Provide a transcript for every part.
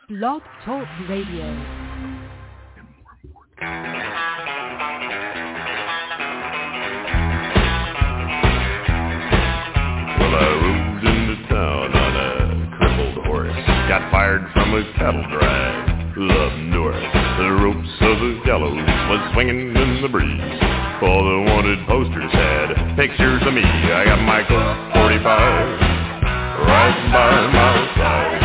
Blog Talk Radio. Got fired from a cattle drive up north. The ropes of the gallows was swinging in the breeze. All the wanted posters had pictures of me. I got my Colt 45 right by my side.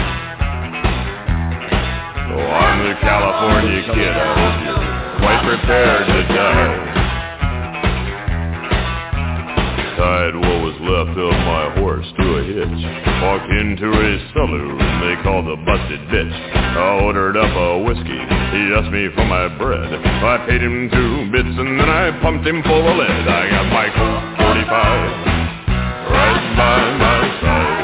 Oh, I'm the California kid. I hope you're quite prepared to die. Tied what was left of my horse to a hitch. Walked into a saloon they called the Busted Bitch. I ordered up a whiskey, he asked me for my bread. I paid him 2 bits and then I pumped him full of lead. I got my Colt 45 right by my side.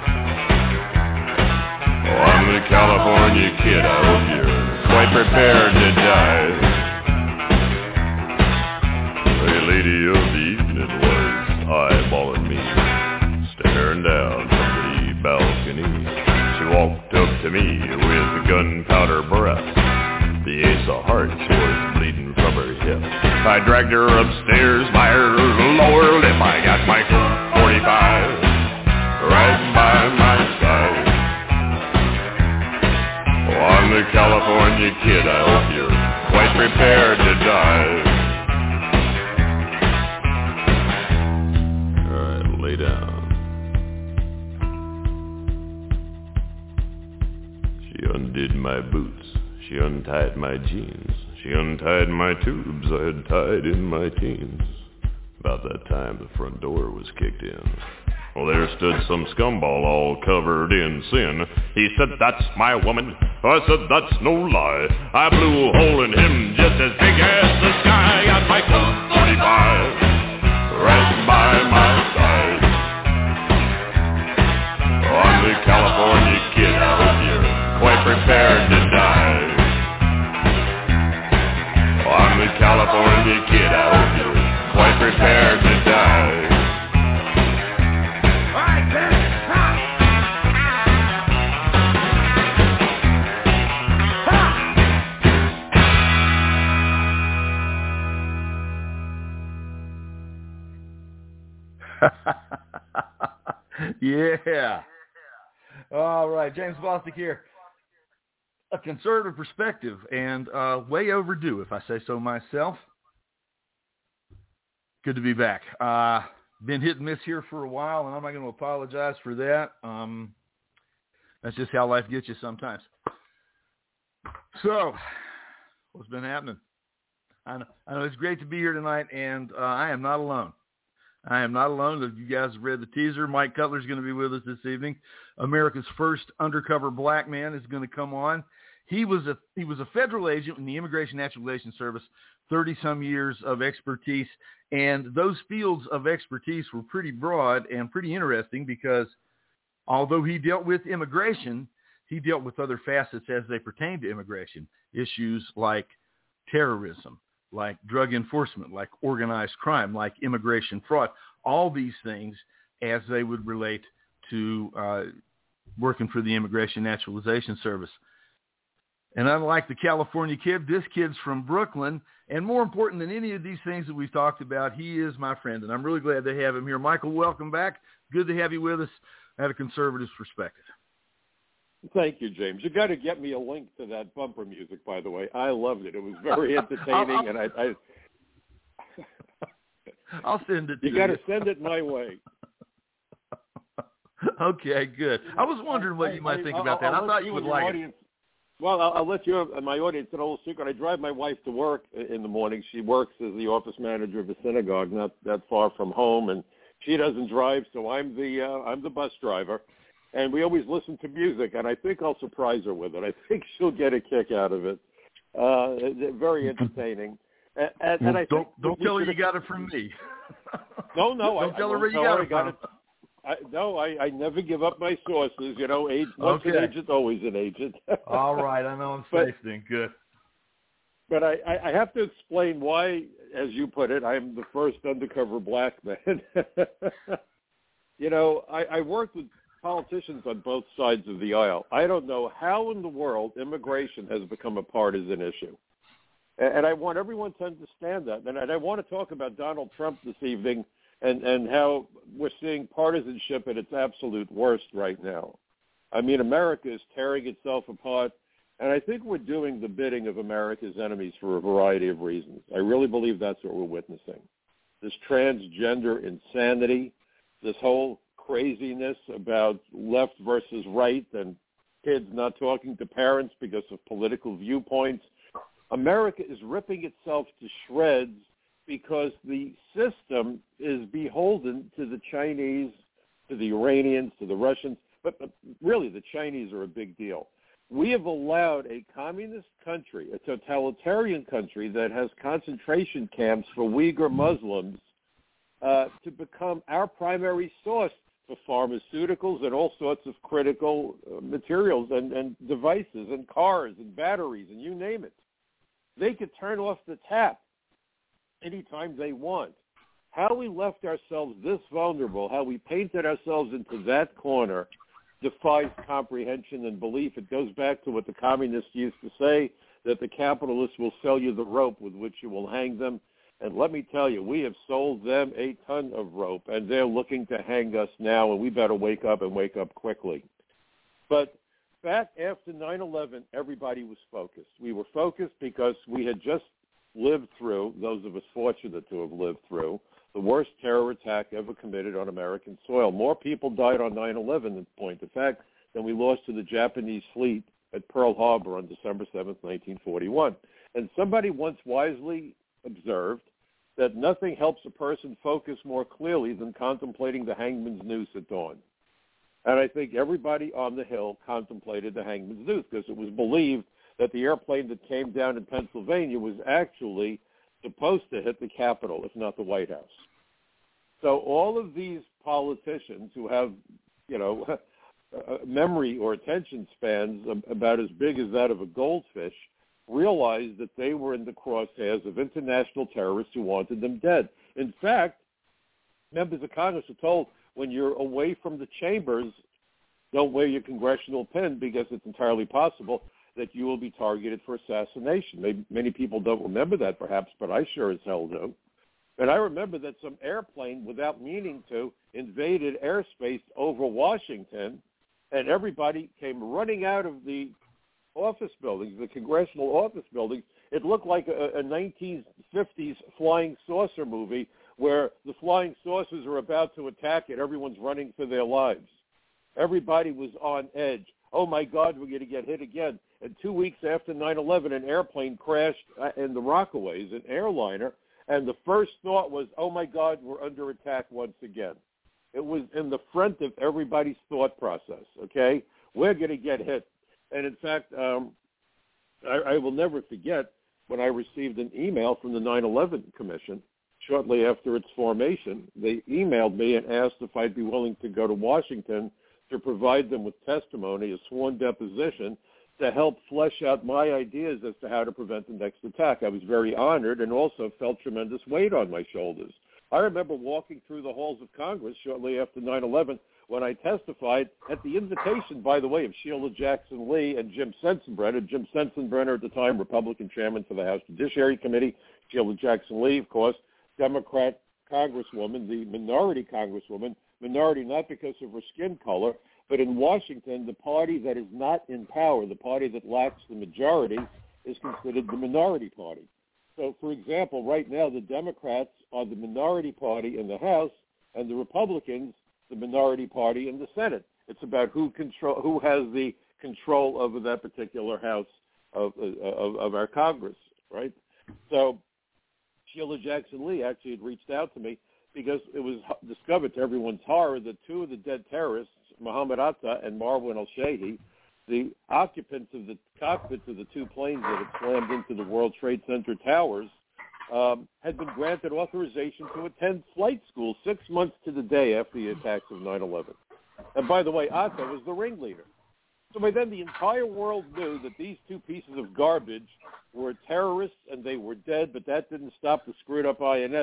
Oh, I'm the California kid, I hope you're quite prepared to die. The lady of the evening was eyeballing me, staring down from the balcony. She walked up to me with gunpowder breath. The ace of hearts was bleeding from her hip. I dragged her upstairs by her lower lip. I got my 45 right by my side. Oh, I'm the California kid, I hope you're quite prepared to die. Lay down. She undid my boots. She untied my jeans. She untied my tubes I had tied in my teens. About that time the front door was kicked in. Well, there stood some scumball all covered in sin. He said, "That's my woman." I said, "That's no lie." I blew a hole in him just as big as the sky. I got my Colt 45 right by my side. Oh, I'm the California kid, I hope you're quite prepared to die. Oh, I'm the California kid, I hope you're quite prepared to die. All right, Ben, Yeah. All right, James Bostic here. A conservative perspective, and way overdue, if I say so myself. Good to be back. Been hit and miss here for a while, and I'm not going to apologize for that. That's just how life gets you sometimes. So, what's been happening? I know it's great to be here tonight, and I am not alone. I am not alone. If you guys have read the teaser, Mike Cutler is going to be with us this evening. America's first undercover black man is going to come on. He was a federal agent in the Immigration Naturalization Service, 30-some years of expertise, and those fields of expertise were pretty broad and pretty interesting because although he dealt with immigration, he dealt with other facets as they pertain to immigration, issues like terrorism, like drug enforcement, like organized crime, like immigration fraud, all these things as they would relate to working for the Immigration Naturalization Service. And unlike the California kid, this kid's from Brooklyn. And more important than any of these things that we've talked about, he is my friend. And I'm really glad to have him here. Michael, welcome back. Good to have you with us at A Conservative's Perspective. Thank you, James. You got to get me a link to that bumper music, by the way. I loved it. It was very entertaining, and I'll send it to you. You got to send it my way. Okay, good. I was wondering what you might think about that. I thought you would like it. Well, I'll let you and my audience an old secret. I drive my wife to work in the morning. She works as the office manager of a synagogue, not that far from home, and she doesn't drive, so I'm the bus driver. And we always listen to music, and I think I'll surprise her with it. I think she'll get a kick out of it. Very entertaining. And I think don't tell her you got it from me. No, don't tell her where you got it from. I never give up my sources. You know, once an agent, always an agent. All right, I know I'm safe then. Good. But I have to explain why, as you put it, I'm the first undercover black man. You know, I worked with politicians on both sides of the aisle. I don't know how in the world immigration has become a partisan issue. And I want everyone to understand that. And I want to talk about Donald Trump this evening and how we're seeing partisanship at its absolute worst right now. I mean, America is tearing itself apart, and I think we're doing the bidding of America's enemies for a variety of reasons. I really believe that's what we're witnessing. This transgender insanity, this whole craziness about left versus right and kids not talking to parents because of political viewpoints. America is ripping itself to shreds because the system is beholden to the Chinese, to the Iranians, to the Russians, but really the Chinese are a big deal. We have allowed a communist country, a totalitarian country that has concentration camps for Uyghur Muslims to become our primary source for pharmaceuticals and all sorts of critical materials and devices and cars and batteries and you name it. They could turn off the tap anytime they want. How we left ourselves this vulnerable, how we painted ourselves into that corner, defies comprehension and belief. It goes back to what the communists used to say, that the capitalists will sell you the rope with which you will hang them. And let me tell you, we have sold them a ton of rope, and they're looking to hang us now, and we better wake up and wake up quickly. But back after 9/11, everybody was focused. We were focused because we had just lived through, those of us fortunate to have lived through, the worst terror attack ever committed on American soil. More people died on 9/11, in point of fact, than we lost to the Japanese fleet at Pearl Harbor on December 7th, 1941. And somebody once wisely observed that nothing helps a person focus more clearly than contemplating the hangman's noose at dawn. And I think everybody on the Hill contemplated the hangman's noose because it was believed that the airplane that came down in Pennsylvania was actually supposed to hit the Capitol, if not the White House. So all of these politicians who have, memory or attention spans about as big as that of a goldfish realized that they were in the crosshairs of international terrorists who wanted them dead. In fact, members of Congress are told, when you're away from the chambers, don't wear your congressional pin because it's entirely possible that you will be targeted for assassination. Maybe many people don't remember that perhaps, but I sure as hell do. And I remember that some airplane, without meaning to, invaded airspace over Washington, and everybody came running out of the office buildings, the congressional office buildings. It looked like a 1950s flying saucer movie where the flying saucers are about to attack and everyone's running for their lives. Everybody was on edge. Oh, my God, we're going to get hit again. And 2 weeks after 9/11, an airplane crashed in the Rockaways, an airliner, and the first thought was, oh, my God, we're under attack once again. It was in the front of everybody's thought process, okay? We're going to get hit. And, in fact, I will never forget when I received an email from the 9/11 Commission shortly after its formation. They emailed me and asked if I'd be willing to go to Washington to provide them with testimony, a sworn deposition, to help flesh out my ideas as to how to prevent the next attack. I was very honored and also felt tremendous weight on my shoulders. I remember walking through the halls of Congress shortly after 9/11 when I testified at the invitation, by the way, of Sheila Jackson Lee and Jim Sensenbrenner. Jim Sensenbrenner, at the time Republican chairman for the House Judiciary Committee. Sheila Jackson Lee, of course, Democrat congresswoman, the minority congresswoman, minority not because of her skin color, but in Washington, the party that is not in power, the party that lacks the majority, is considered the minority party. So, for example, right now the Democrats are the minority party in the House and the Republicans the minority party in the Senate. It's about who has the control over that particular house of our Congress, right? So Sheila Jackson Lee actually had reached out to me because it was discovered to everyone's horror that two of the dead terrorists, Mohammed Atta and Marwan al-Shehhi, the occupants of the cockpits of the two planes that had slammed into the World Trade Center towers, had been granted authorization to attend flight school 6 months to the day after the attacks of 9/11. And by the way, Atta was the ringleader. So by then the entire world knew that these two pieces of garbage were terrorists and they were dead, but that didn't stop the screwed up INS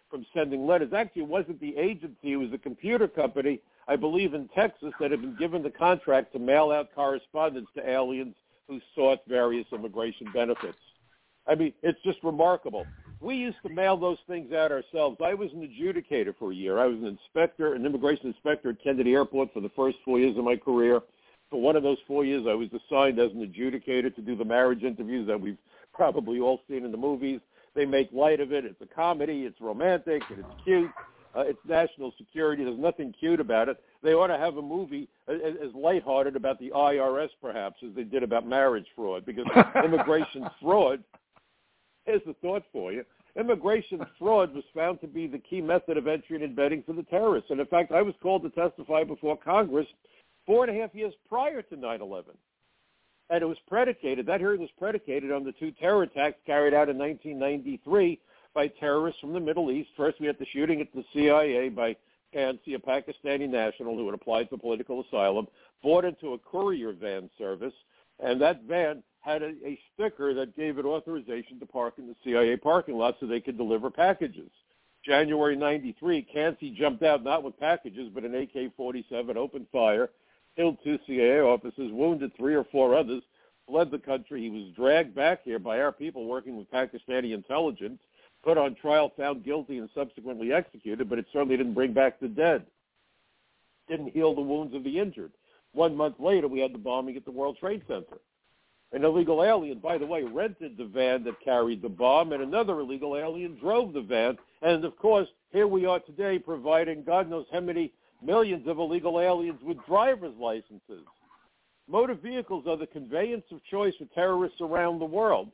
from sending letters. Actually, it wasn't the agency. It was a computer company, I believe in Texas, that had been given the contract to mail out correspondence to aliens who sought various immigration benefits. I mean, it's just remarkable. We used to mail those things out ourselves. I was an adjudicator for a year. I was an immigration inspector at Kennedy Airport for the first 4 years of my career. For one of those 4 years, I was assigned as an adjudicator to do the marriage interviews that we've probably all seen in the movies. They make light of it. It's a comedy. It's romantic. And it's cute. It's national security. There's nothing cute about it. They ought to have a movie as lighthearted about the IRS, perhaps, as they did about marriage fraud, because immigration fraud, here's the thought for you, immigration fraud was found to be the key method of entry and embedding for the terrorists. And, in fact, I was called to testify before Congress 4.5 years prior to 9/11. And it was predicated, that hearing was predicated on the 2 terror attacks carried out in 1993 by terrorists from the Middle East. First, we had the shooting at the CIA by Kansi, a Pakistani national who had applied for political asylum, bought into a courier van service, and that van had a sticker that gave it authorization to park in the CIA parking lot so they could deliver packages. January 93, Kansi jumped out not with packages but an AK-47, opened fire, killed 2 CIA officers, wounded 3 or 4 others, fled the country. He was dragged back here by our people working with Pakistani intelligence, put on trial, found guilty, and subsequently executed, but it certainly didn't bring back the dead. Didn't heal the wounds of the injured. 1 month later, we had the bombing at the World Trade Center. An illegal alien, by the way, rented the van that carried the bomb, and another illegal alien drove the van. And, of course, here we are today providing God knows how many millions of illegal aliens with driver's licenses. Motor vehicles are the conveyance of choice for terrorists around the world.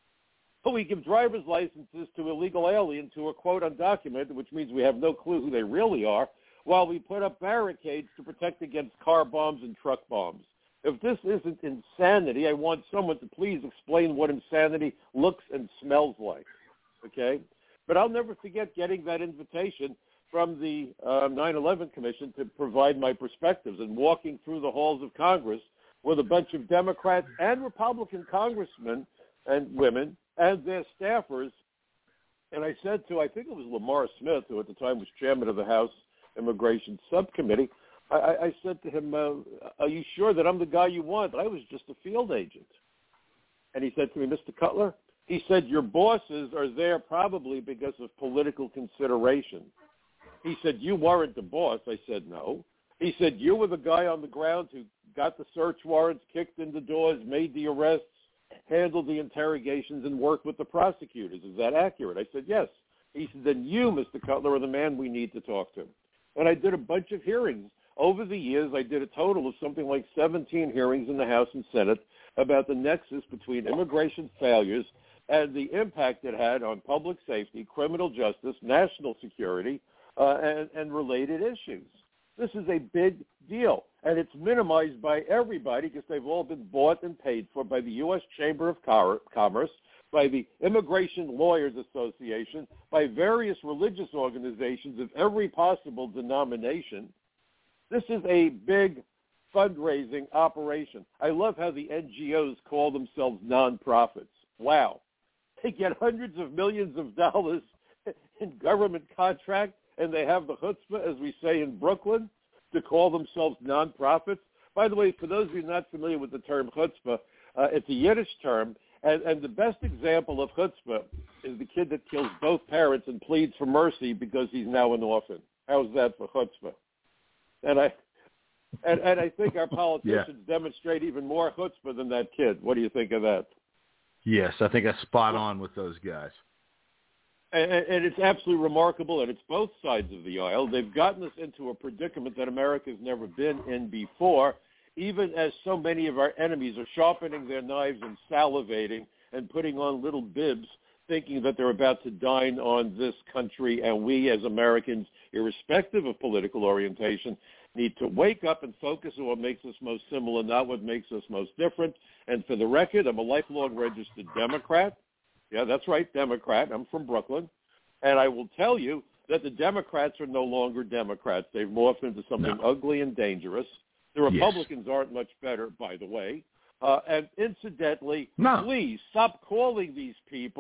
But we give driver's licenses to illegal aliens who are, quote, undocumented, which means we have no clue who they really are, while we put up barricades to protect against car bombs and truck bombs. If this isn't insanity, I want someone to please explain what insanity looks and smells like, okay? But I'll never forget getting that invitation from the 9/11 Commission to provide my perspectives and walking through the halls of Congress with a bunch of Democrats and Republican congressmen and women and their staffers. And I said to, I think it was Lamar Smith, who at the time was chairman of the House Immigration Subcommittee, I said to him, are you sure that I'm the guy you want? I was just a field agent. And he said to me, Mr. Cutler, he said, your bosses are there probably because of political consideration. He said, you weren't the boss. I said, no. He said, you were the guy on the ground who got the search warrants, kicked in the doors, made the arrests, handled the interrogations, and worked with the prosecutors. Is that accurate? I said, yes. He said, then you, Mr. Cutler, are the man we need to talk to. And I did a bunch of hearings. Over the years, I did a total of something like 17 hearings in the House and Senate about the nexus between immigration failures and the impact it had on public safety, criminal justice, national security, and related issues. This is a big deal, and it's minimized by everybody because they've all been bought and paid for by the U.S. Chamber of Commerce, by the Immigration Lawyers Association, by various religious organizations of every possible denomination. This is a big fundraising operation. I love how the NGOs call themselves nonprofits. Wow. They get hundreds of millions of dollars in government contract, and they have the chutzpah, as we say in Brooklyn, to call themselves nonprofits. By the way, for those of you not familiar with the term chutzpah, it's a Yiddish term, and the best example of chutzpah is the kid that kills both parents and pleads for mercy because he's now an orphan. How's that for chutzpah? And I think our politicians demonstrate even more chutzpah than that kid. What do you think of that? Yes, I think that's spot on with those guys. And it's absolutely remarkable, and it's both sides of the aisle. They've gotten us into a predicament that America's never been in before, even as so many of our enemies are sharpening their knives and salivating and putting on little bibs, thinking that they're about to dine on this country, and we as Americans, irrespective of political orientation, need to wake up and focus on what makes us most similar, not what makes us most different. And for the record, I'm a lifelong registered Democrat. Yeah, that's right, Democrat. I'm from Brooklyn. And I will tell you that the Democrats are no longer Democrats. They've morphed into something ugly and dangerous. The Republicans aren't much better, by the way. And incidentally, please stop calling these people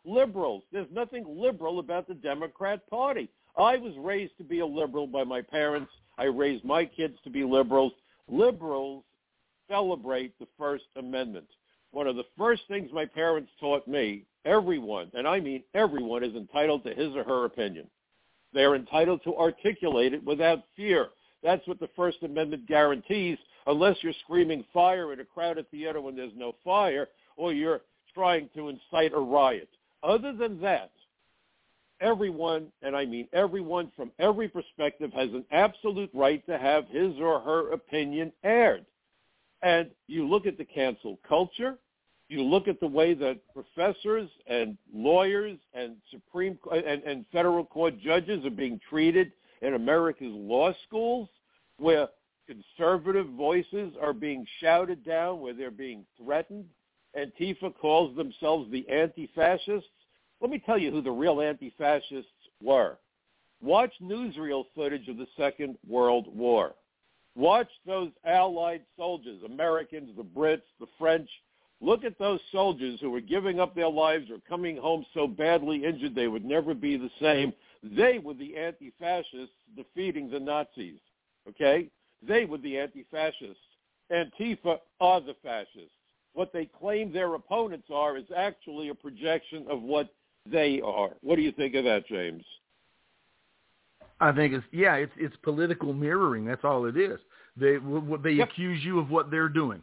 liberals. There's nothing liberal about the Democrat Party. I was raised to be a liberal by my parents. I raised my kids to be liberals. Liberals celebrate the First Amendment. One of the first things my parents taught me, everyone, and I mean everyone, is entitled to his or her opinion. They are entitled to articulate it without fear. That's what the First Amendment guarantees, unless you're screaming fire at a crowded theater when there's no fire, or you're trying to incite a riot. Other than that, everyone, and I mean everyone from every perspective, has an absolute right to have his or her opinion aired. And you look at the cancel culture, you look at the way that professors and lawyers and and federal court judges are being treated in America's law schools, where conservative voices are being shouted down, where they're being threatened. Antifa calls themselves the anti-fascists. Let me tell you who the real anti-fascists were. Watch newsreel footage of the Second World War. Watch those Allied soldiers, Americans, the Brits, the French. Look at those soldiers who were giving up their lives or coming home so badly injured they would never be the same. They were the anti-fascists defeating the Nazis, okay? They were the anti-fascists. Antifa are the fascists. What they claim their opponents are is actually a projection of what they are. What do you think of that, James? I think it's political mirroring. That's all it is. They accuse you of what they're doing.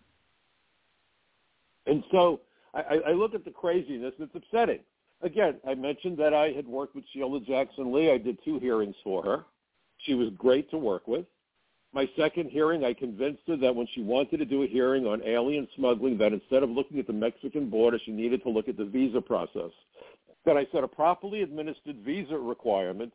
And so I look at the craziness. It's upsetting. Again, I mentioned that I had worked with Sheila Jackson Lee. I did 2 hearings for her. She was great to work with. My second hearing, I convinced her that when she wanted to do a hearing on alien smuggling, that instead of looking at the Mexican border, she needed to look at the visa process. That I said a properly administered visa requirement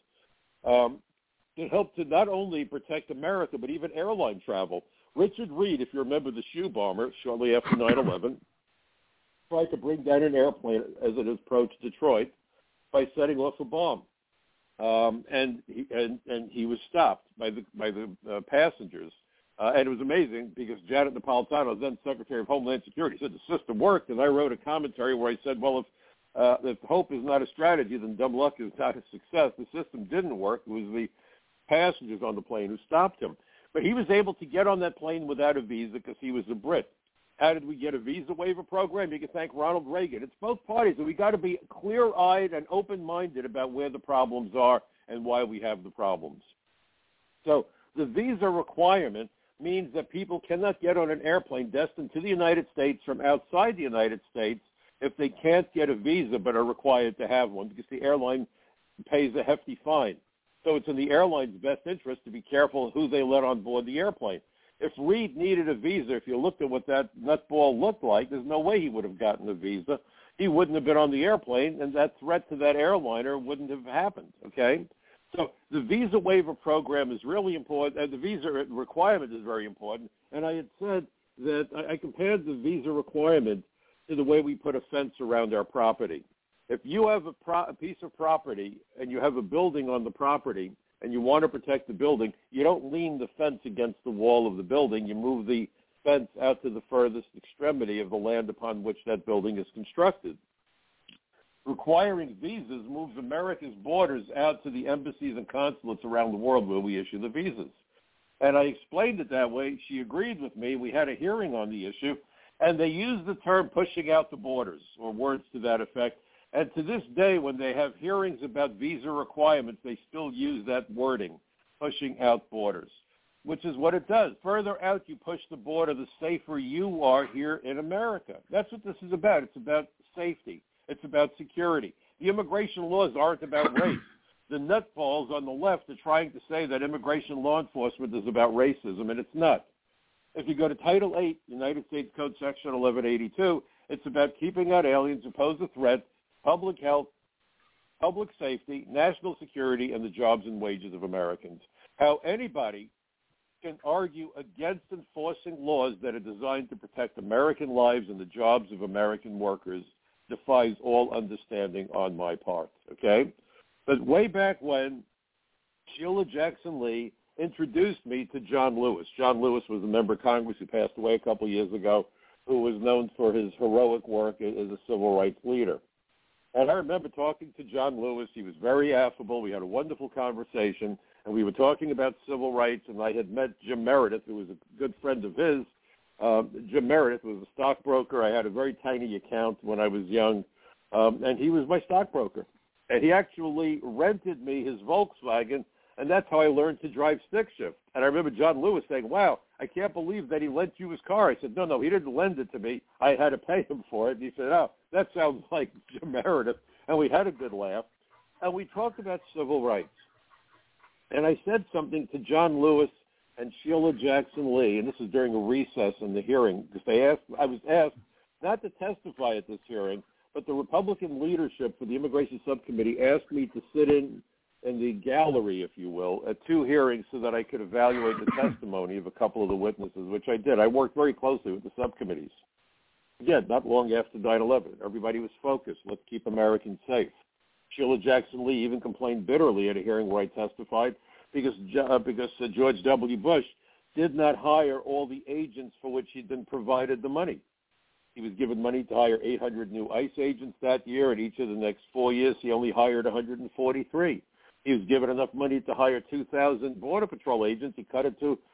to help to not only protect America, but even airline travel. Richard Reed, if you remember the shoe bomber, shortly after 9/11, tried to bring down an airplane as it approached Detroit by setting off a bomb. And he was stopped by the passengers. And it was amazing because Janet Napolitano, then Secretary of Homeland Security, said the system worked. And I wrote a commentary where I said, well, if hope is not a strategy, then dumb luck is not a success. The system didn't work. It was the passengers on the plane who stopped him. But he was able to get on that plane without a visa because he was a Brit. How did we get a visa waiver program? You can thank Ronald Reagan. It's both parties, and we got to be clear-eyed and open-minded about where the problems are and why we have the problems. So the visa requirement means that people cannot get on an airplane destined to the United States from outside the United States if they can't get a visa but are required to have one because the airline pays a hefty fine. So it's in the airline's best interest to be careful who they let on board the airplane. If Reed needed a visa, if you looked at what that nutball looked like, there's no way he would have gotten a visa. He wouldn't have been on the airplane, and that threat to that airliner wouldn't have happened, okay? So the visa waiver program is really important, and the visa requirement is very important. And I had said that I compared the visa requirement to the way we put a fence around our property. If you have a piece of property and you have a building on the property, and you want to protect the building, you don't lean the fence against the wall of the building. You move the fence out to the furthest extremity of the land upon which that building is constructed. Requiring visas moves America's borders out to the embassies and consulates around the world where we issue the visas. And I explained it that way. She agreed with me. We had a hearing on the issue, and they used the term pushing out the borders, or words to that effect. And to this day, when they have hearings about visa requirements, they still use that wording, pushing out borders, which is what it does. Further out you push the border, the safer you are here in America. That's what this is about. It's about safety. It's about security. The immigration laws aren't about race. The nutballs on the left are trying to say that immigration law enforcement is about racism, and it's not. If you go to Title 8, United States Code Section 1182, it's about keeping out aliens who pose a threat, public health, public safety, national security, and the jobs and wages of Americans. How anybody can argue against enforcing laws that are designed to protect American lives and the jobs of American workers defies all understanding on my part, okay? But way back when, Sheila Jackson Lee introduced me to John Lewis. John Lewis was a member of Congress who passed away a couple years ago, who was known for his heroic work as a civil rights leader. And I remember talking to John Lewis. He was very affable. We had a wonderful conversation, and we were talking about civil rights, and I had met Jim Meredith, who was a good friend of his. Jim Meredith was a stockbroker. I had a very tiny account when I was young, and he was my stockbroker. And he actually rented me his Volkswagen, and that's how I learned to drive stick shift. And I remember John Lewis saying, wow, I can't believe that he lent you his car. I said, no, he didn't lend it to me. I had to pay him for it. And he said, oh, that sounds like Jim Meredith. And we had a good laugh. And we talked about civil rights. And I said something to John Lewis and Sheila Jackson Lee, and this is during a recess in the hearing, because I was asked not to testify at this hearing, but the Republican leadership for the Immigration Subcommittee asked me to sit in the gallery, if you will, at two hearings so that I could evaluate the testimony of a couple of the witnesses, which I did. I worked very closely with the subcommittees. Again, not long after 9/11. Everybody was focused. Let's keep Americans safe. Sheila Jackson Lee even complained bitterly at a hearing where I testified because George W. Bush did not hire all the agents for which he'd been provided the money. He was given money to hire 800 new ICE agents that year, and each of the next 4 years he only hired 143. He was given enough money to hire 2,000 Border Patrol agents. He cut it to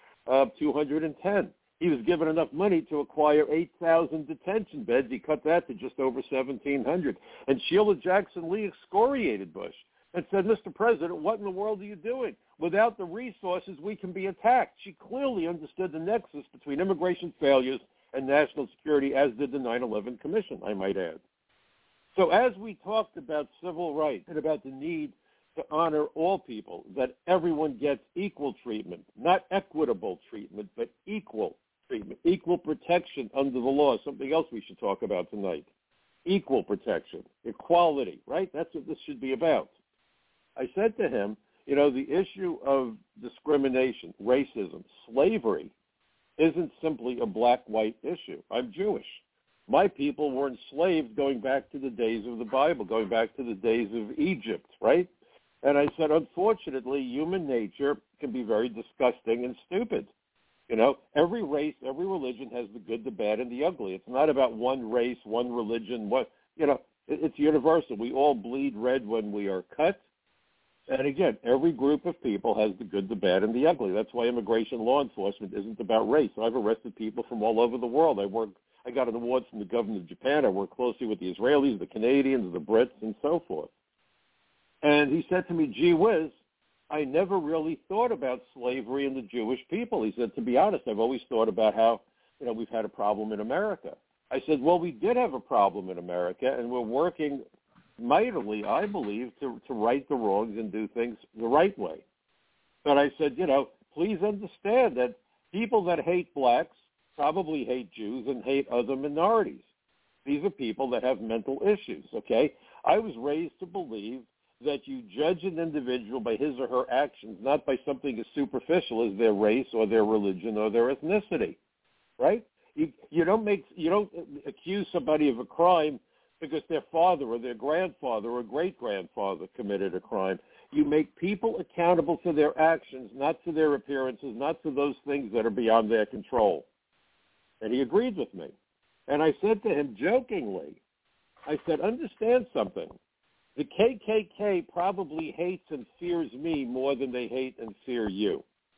210. He was given enough money to acquire 8,000 detention beds. He cut that to just over 1,700. And Sheila Jackson Lee excoriated Bush and said, Mr. President, what in the world are you doing? Without the resources, we can be attacked. She clearly understood the nexus between immigration failures and national security, as did the 9/11 Commission, I might add. So as we talked about civil rights and about the need to honor all people, that everyone gets equal treatment, not equitable treatment, but equal treatment, equal protection under the law, something else we should talk about tonight. Equal protection, equality, right? That's what this should be about. I said to him, you know, the issue of discrimination, racism, slavery isn't simply a black-white issue. I'm Jewish. My people were enslaved going back to the days of the Bible, going back to the days of Egypt, right? And I said, unfortunately, human nature can be very disgusting and stupid. You know, every race, every religion has the good, the bad, and the ugly. It's not about one race, one religion. It's universal. We all bleed red when we are cut. And again, every group of people has the good, the bad, and the ugly. That's why immigration law enforcement isn't about race. I've arrested people from all over the world. I got an award from the government of Japan. I work closely with the Israelis, the Canadians, the Brits, and so forth. And he said to me, gee whiz, I never really thought about slavery and the Jewish people. He said, to be honest, I've always thought about how, we've had a problem in America. I said, well, we did have a problem in America, and we're working mightily, I believe, to right the wrongs and do things the right way. But I said, please understand that people that hate blacks probably hate Jews and hate other minorities. These are people that have mental issues, okay? I was raised to believe that you judge an individual by his or her actions, not by something as superficial as their race or their religion or their ethnicity, right? You don't accuse somebody of a crime because their father or their grandfather or great-grandfather committed a crime. You make people accountable for their actions, not for their appearances, not for those things that are beyond their control. And he agreed with me. And I said to him jokingly, I said, understand something. The KKK probably hates and fears me more than they hate and fear you.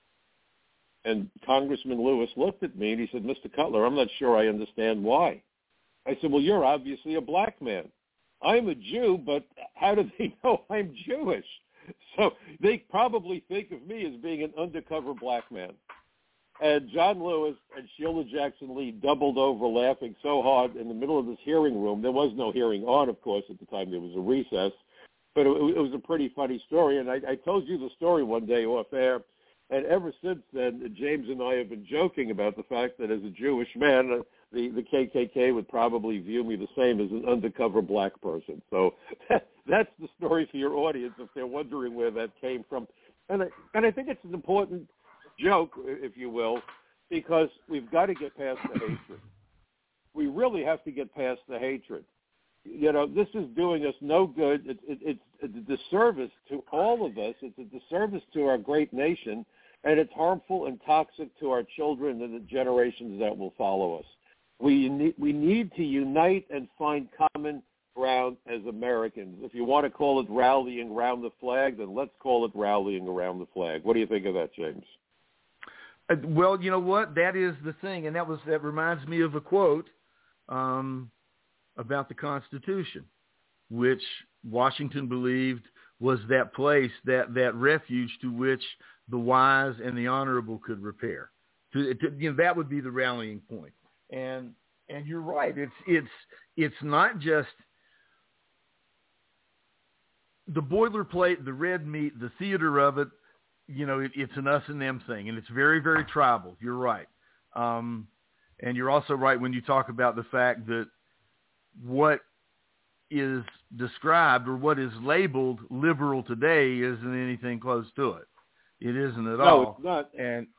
And Congressman Lewis looked at me and he said, Mr. Cutler, I'm not sure I understand why. I said, well, you're obviously a black man. I'm a Jew, but how do they know I'm Jewish? So they probably think of me as being an undercover black man. And John Lewis and Sheila Jackson Lee doubled over laughing so hard in the middle of this hearing room. There was no hearing on, of course, at the time. There was a recess. But it was a pretty funny story. And I told you the story one day off air. And ever since then, James and I have been joking about the fact that as a Jewish man, the KKK would probably view me the same as an undercover black person. So that's the story for your audience if they're wondering where that came from. And I think it's an important joke, if you will, because we've got to get past the hatred. We really have to get past the hatred. This is doing us no good. It's a disservice to all of us. It's a disservice to our great nation, and it's harmful and toxic to our children and the generations that will follow us. We need to unite and find common ground as Americans. If you want to call it rallying around the flag, then let's call it rallying around the flag. What do you think of that, James? Well, you know what? That is the thing, and that reminds me of a quote about the Constitution, which Washington believed was that place, that refuge to which the wise and the honorable could repair. That would be the rallying point. And you're right. It's not just the boilerplate, the red meat, the theater of it. It's an us and them thing, and it's very, very tribal. You're right. And you're also right when you talk about the fact that what is described or what is labeled liberal today isn't anything close to it. It isn't at all. No, it's not.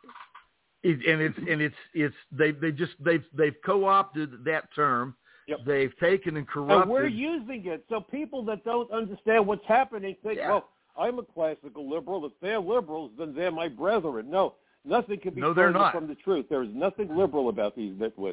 They've co-opted that term. Yep. They've taken and corrupted. And we're using it, so people that don't understand what's happening think, well, I'm a classical liberal. If they're liberals, then they're my brethren. No, nothing can be further from the truth. There is nothing liberal about these nitwits.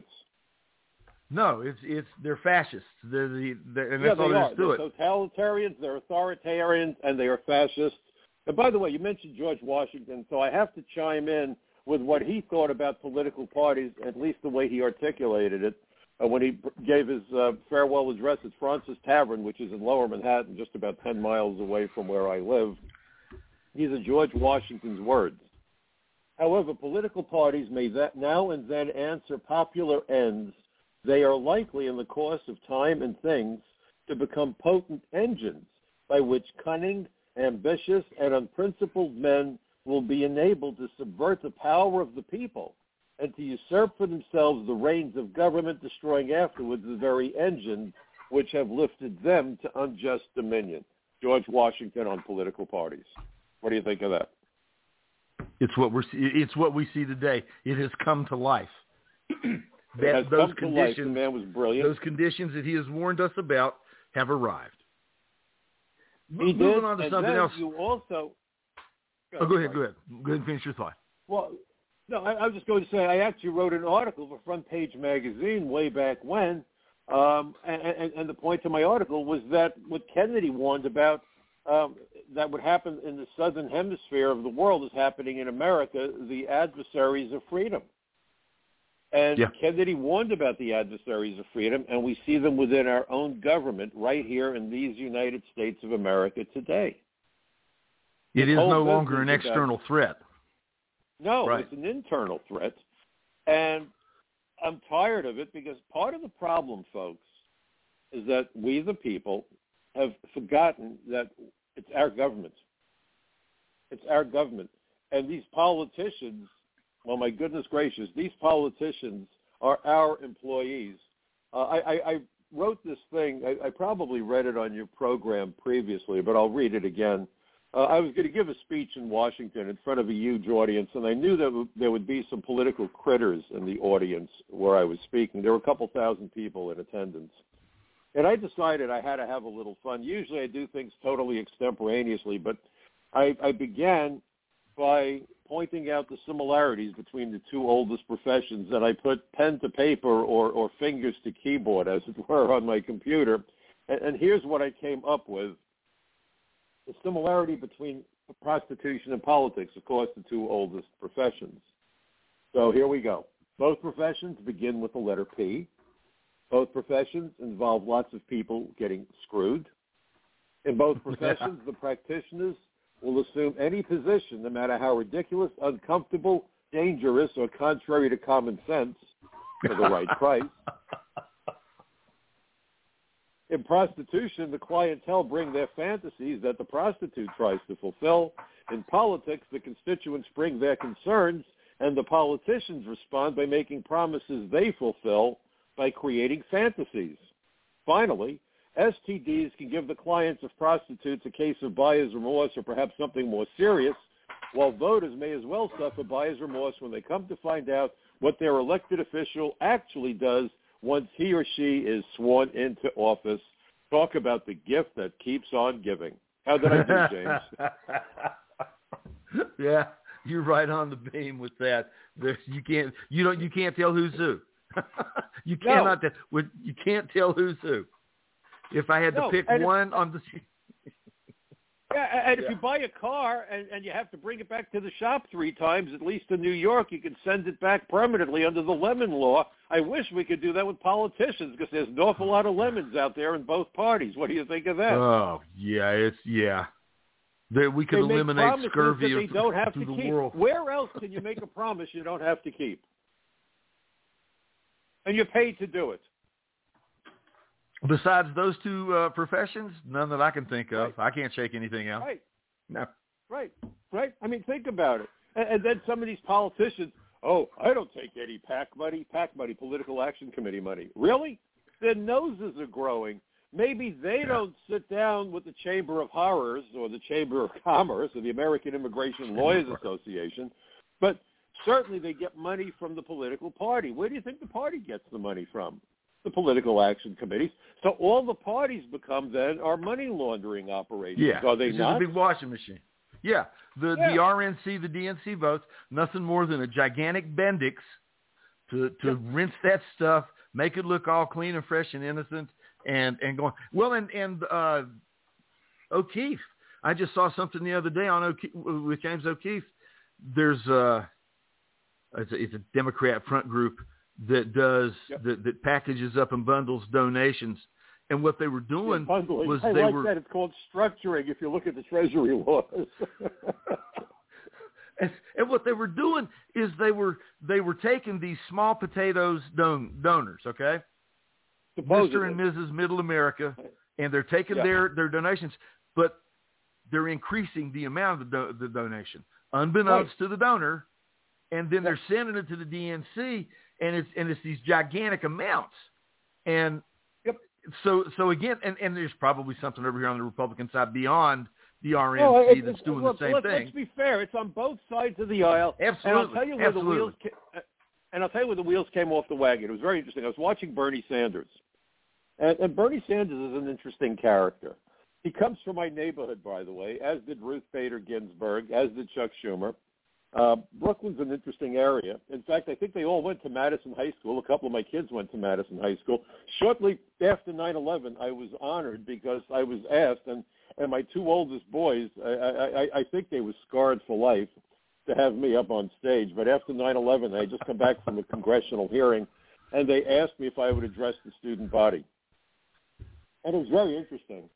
No, they're fascists. And that's all there is to it. They're totalitarians, they're authoritarians, and they are fascists. And by the way, you mentioned George Washington, so I have to chime in with what he thought about political parties, at least the way he articulated it, when he gave his farewell address at Fraunces Tavern, which is in Lower Manhattan, just about 10 miles away from where I live. These are George Washington's words. However, political parties may now and then answer popular ends. They are likely, in the course of time and things, to become potent engines by which cunning, ambitious, and unprincipled men will be enabled to subvert the power of the people and to usurp for themselves the reins of government, destroying afterwards the very engines which have lifted them to unjust dominion. George Washington on political parties. What do you think of that? It's what we see today. It has come to life. Those conditions, the man was brilliant. Those conditions that he has warned us about have arrived. Moving on to something else. You also. Go ahead. Go ahead and finish your thought. Well, no, I was just going to say I actually wrote an article for Front Page Magazine way back when, and the point of my article was that what Kennedy warned about that would happen in the southern hemisphere of the world is happening in America, the adversaries of freedom. And Kennedy warned about the adversaries of freedom, and we see them within our own government right here in these United States of America today. It is no longer an external threat. No, It's an internal threat. And I'm tired of it because part of the problem, folks, is that we, the people, have forgotten that it's our government. It's our government. And these politicians, well, my goodness gracious, these politicians are our employees. I wrote this thing. I probably read it on your program previously, but I'll read it again. I was going to give a speech in Washington in front of a huge audience, and I knew that there would be some political critters in the audience where I was speaking. There were a couple thousand people in attendance. And I decided I had to have a little fun. Usually I do things totally extemporaneously, but I began by pointing out the similarities between the two oldest professions, and I put pen to paper or fingers to keyboard, as it were, on my computer. And here's what I came up with. The similarity between prostitution and politics, of course, the two oldest professions. So here we go. Both professions begin with the letter P. Both professions involve lots of people getting screwed. In both professions, the practitioners will assume any position, no matter how ridiculous, uncomfortable, dangerous, or contrary to common sense, for the right price. In prostitution, the clientele bring their fantasies that the prostitute tries to fulfill. In politics, the constituents bring their concerns, and the politicians respond by making promises they fulfill by creating fantasies. Finally, STDs can give the clients of prostitutes a case of buyer's remorse or perhaps something more serious, while voters may as well suffer buyer's remorse when they come to find out what their elected official actually does once he or she is sworn into office. Talk about the gift that keeps on giving. How did I do, James? Yeah, you're right on the beam with that. You can't tell who's who. You can't tell who's who. If I had to pick one on the... Yeah, and if you buy a car and you have to bring it back to the shop 3 times, at least in New York, you can send it back permanently under the lemon law. I wish we could do that with politicians because there's an awful lot of lemons out there in both parties. What do you think of that? Oh, yeah, we could eliminate scurvy that they don't have through to the keep. world. Where else can you make a promise you don't have to keep? And you're paid to do it. Besides those 2 professions, none that I can think of. Right. I can't shake anything else. Right. No. Right. I mean, think about it. And then some of these politicians, I don't take any PAC money, Political Action Committee money. Really? Their noses are growing. Maybe they don't sit down with the Chamber of Horrors or the Chamber of Commerce or the American Immigration Lawyers Association, but certainly they get money from the political party. Where do you think the party gets the money from? The political action committees. So all the parties become then are money laundering operations. Yeah. Are they it's not? just a big washing machine. Yeah. The RNC, the DNC votes, nothing more than a gigantic Bendix to rinse that stuff, make it look all clean and fresh and innocent and going. Well, and O'Keefe. I just saw something the other day on with James O'Keefe. There's it's a Democrat front group that does that packages up and bundles donations, and what they were doing was I they like were that. It's called structuring. If you look at the Treasury laws, and what they were doing is they were taking these small potatoes donors, okay, supposedly. Mr. and Mrs. Middle America, and they're taking their donations, but they're increasing the amount of the donation unbeknownst to the donor, and then they're sending it to the DNC. And it's these gigantic amounts, and so again, and there's probably something over here on the Republican side beyond the RNC that's doing the same thing. Let's be fair; it's on both sides of the aisle. Absolutely, and I'll tell you where the wheels came off the wagon. It was very interesting. I was watching Bernie Sanders, and Bernie Sanders is an interesting character. He comes from my neighborhood, by the way, as did Ruth Bader Ginsburg, as did Chuck Schumer. Brooklyn's an interesting area. In fact, I think they all went to Madison High School. A couple of my kids went to Madison High School. Shortly after 9/11, I was honored because I was asked, and my 2 oldest boys, I think they were scarred for life to have me up on stage. But after 9/11, I had just come back from a congressional hearing, and they asked me if I would address the student body. And it was very interesting.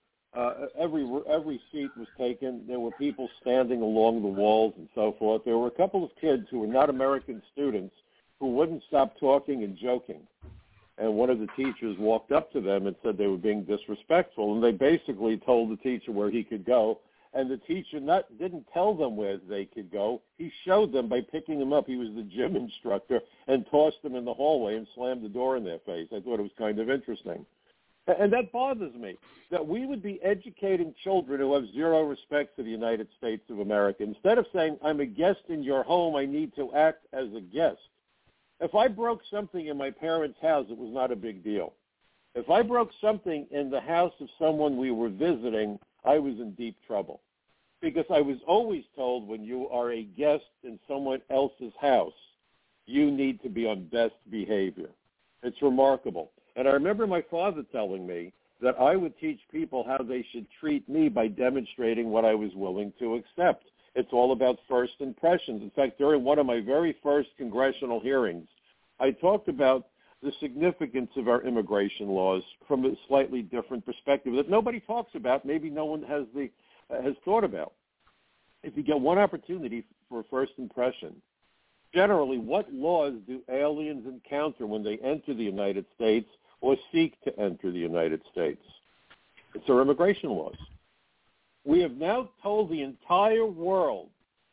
Every seat was taken. There were people standing along the walls and so forth. There were a couple of kids who were not American students who wouldn't stop talking and joking. And one of the teachers walked up to them and said they were being disrespectful. And they basically told the teacher where he could go. And the teacher didn't tell them where they could go. He showed them by picking them up. He was the gym instructor and tossed them in the hallway and slammed the door in their face. I thought it was kind of interesting. And that bothers me, that we would be educating children who have zero respect for the United States of America. Instead of saying, I'm a guest in your home, I need to act as a guest. If I broke something in my parents' house, it was not a big deal. If I broke something in the house of someone we were visiting, I was in deep trouble. Because I was always told when you are a guest in someone else's house, you need to be on best behavior. It's remarkable. And I remember my father telling me that I would teach people how they should treat me by demonstrating what I was willing to accept. It's all about first impressions. In fact, during one of my very first congressional hearings, I talked about the significance of our immigration laws from a slightly different perspective that nobody talks about, maybe no one has thought about. If you get one opportunity for a first impression, generally, what laws do aliens encounter when they enter the United States or seek to enter the United States? It's our immigration laws. We have now told the entire world,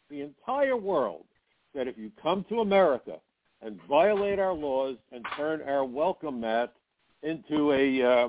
that if you come to America and violate our laws and turn our welcome mat into a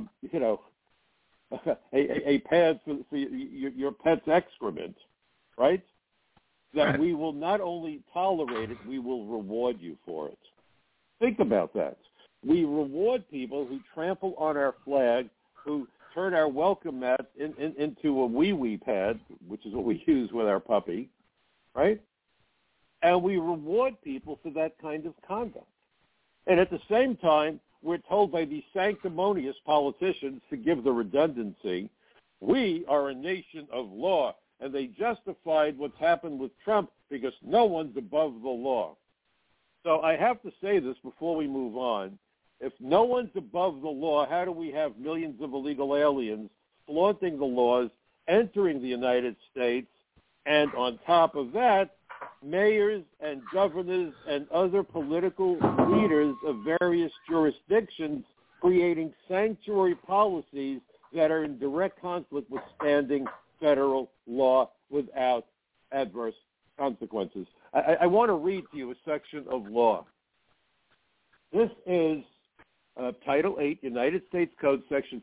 pad for your pet's excrement, right? That we will not only tolerate it, we will reward you for it. Think about that. We reward people who trample on our flag, who turn our welcome mat into a wee-wee pad, which is what we use with our puppy, right? And we reward people for that kind of conduct. And at the same time, we're told by these sanctimonious politicians, to give the redundancy, we are a nation of law. And they justified what's happened with Trump because no one's above the law. So I have to say this before we move on. If no one's above the law, how do we have millions of illegal aliens flaunting the laws, entering the United States, and on top of that, mayors and governors and other political leaders of various jurisdictions creating sanctuary policies that are in direct conflict with standing federal law without adverse consequences? I want to read to you a section of law. This is Title 8, United States Code, Section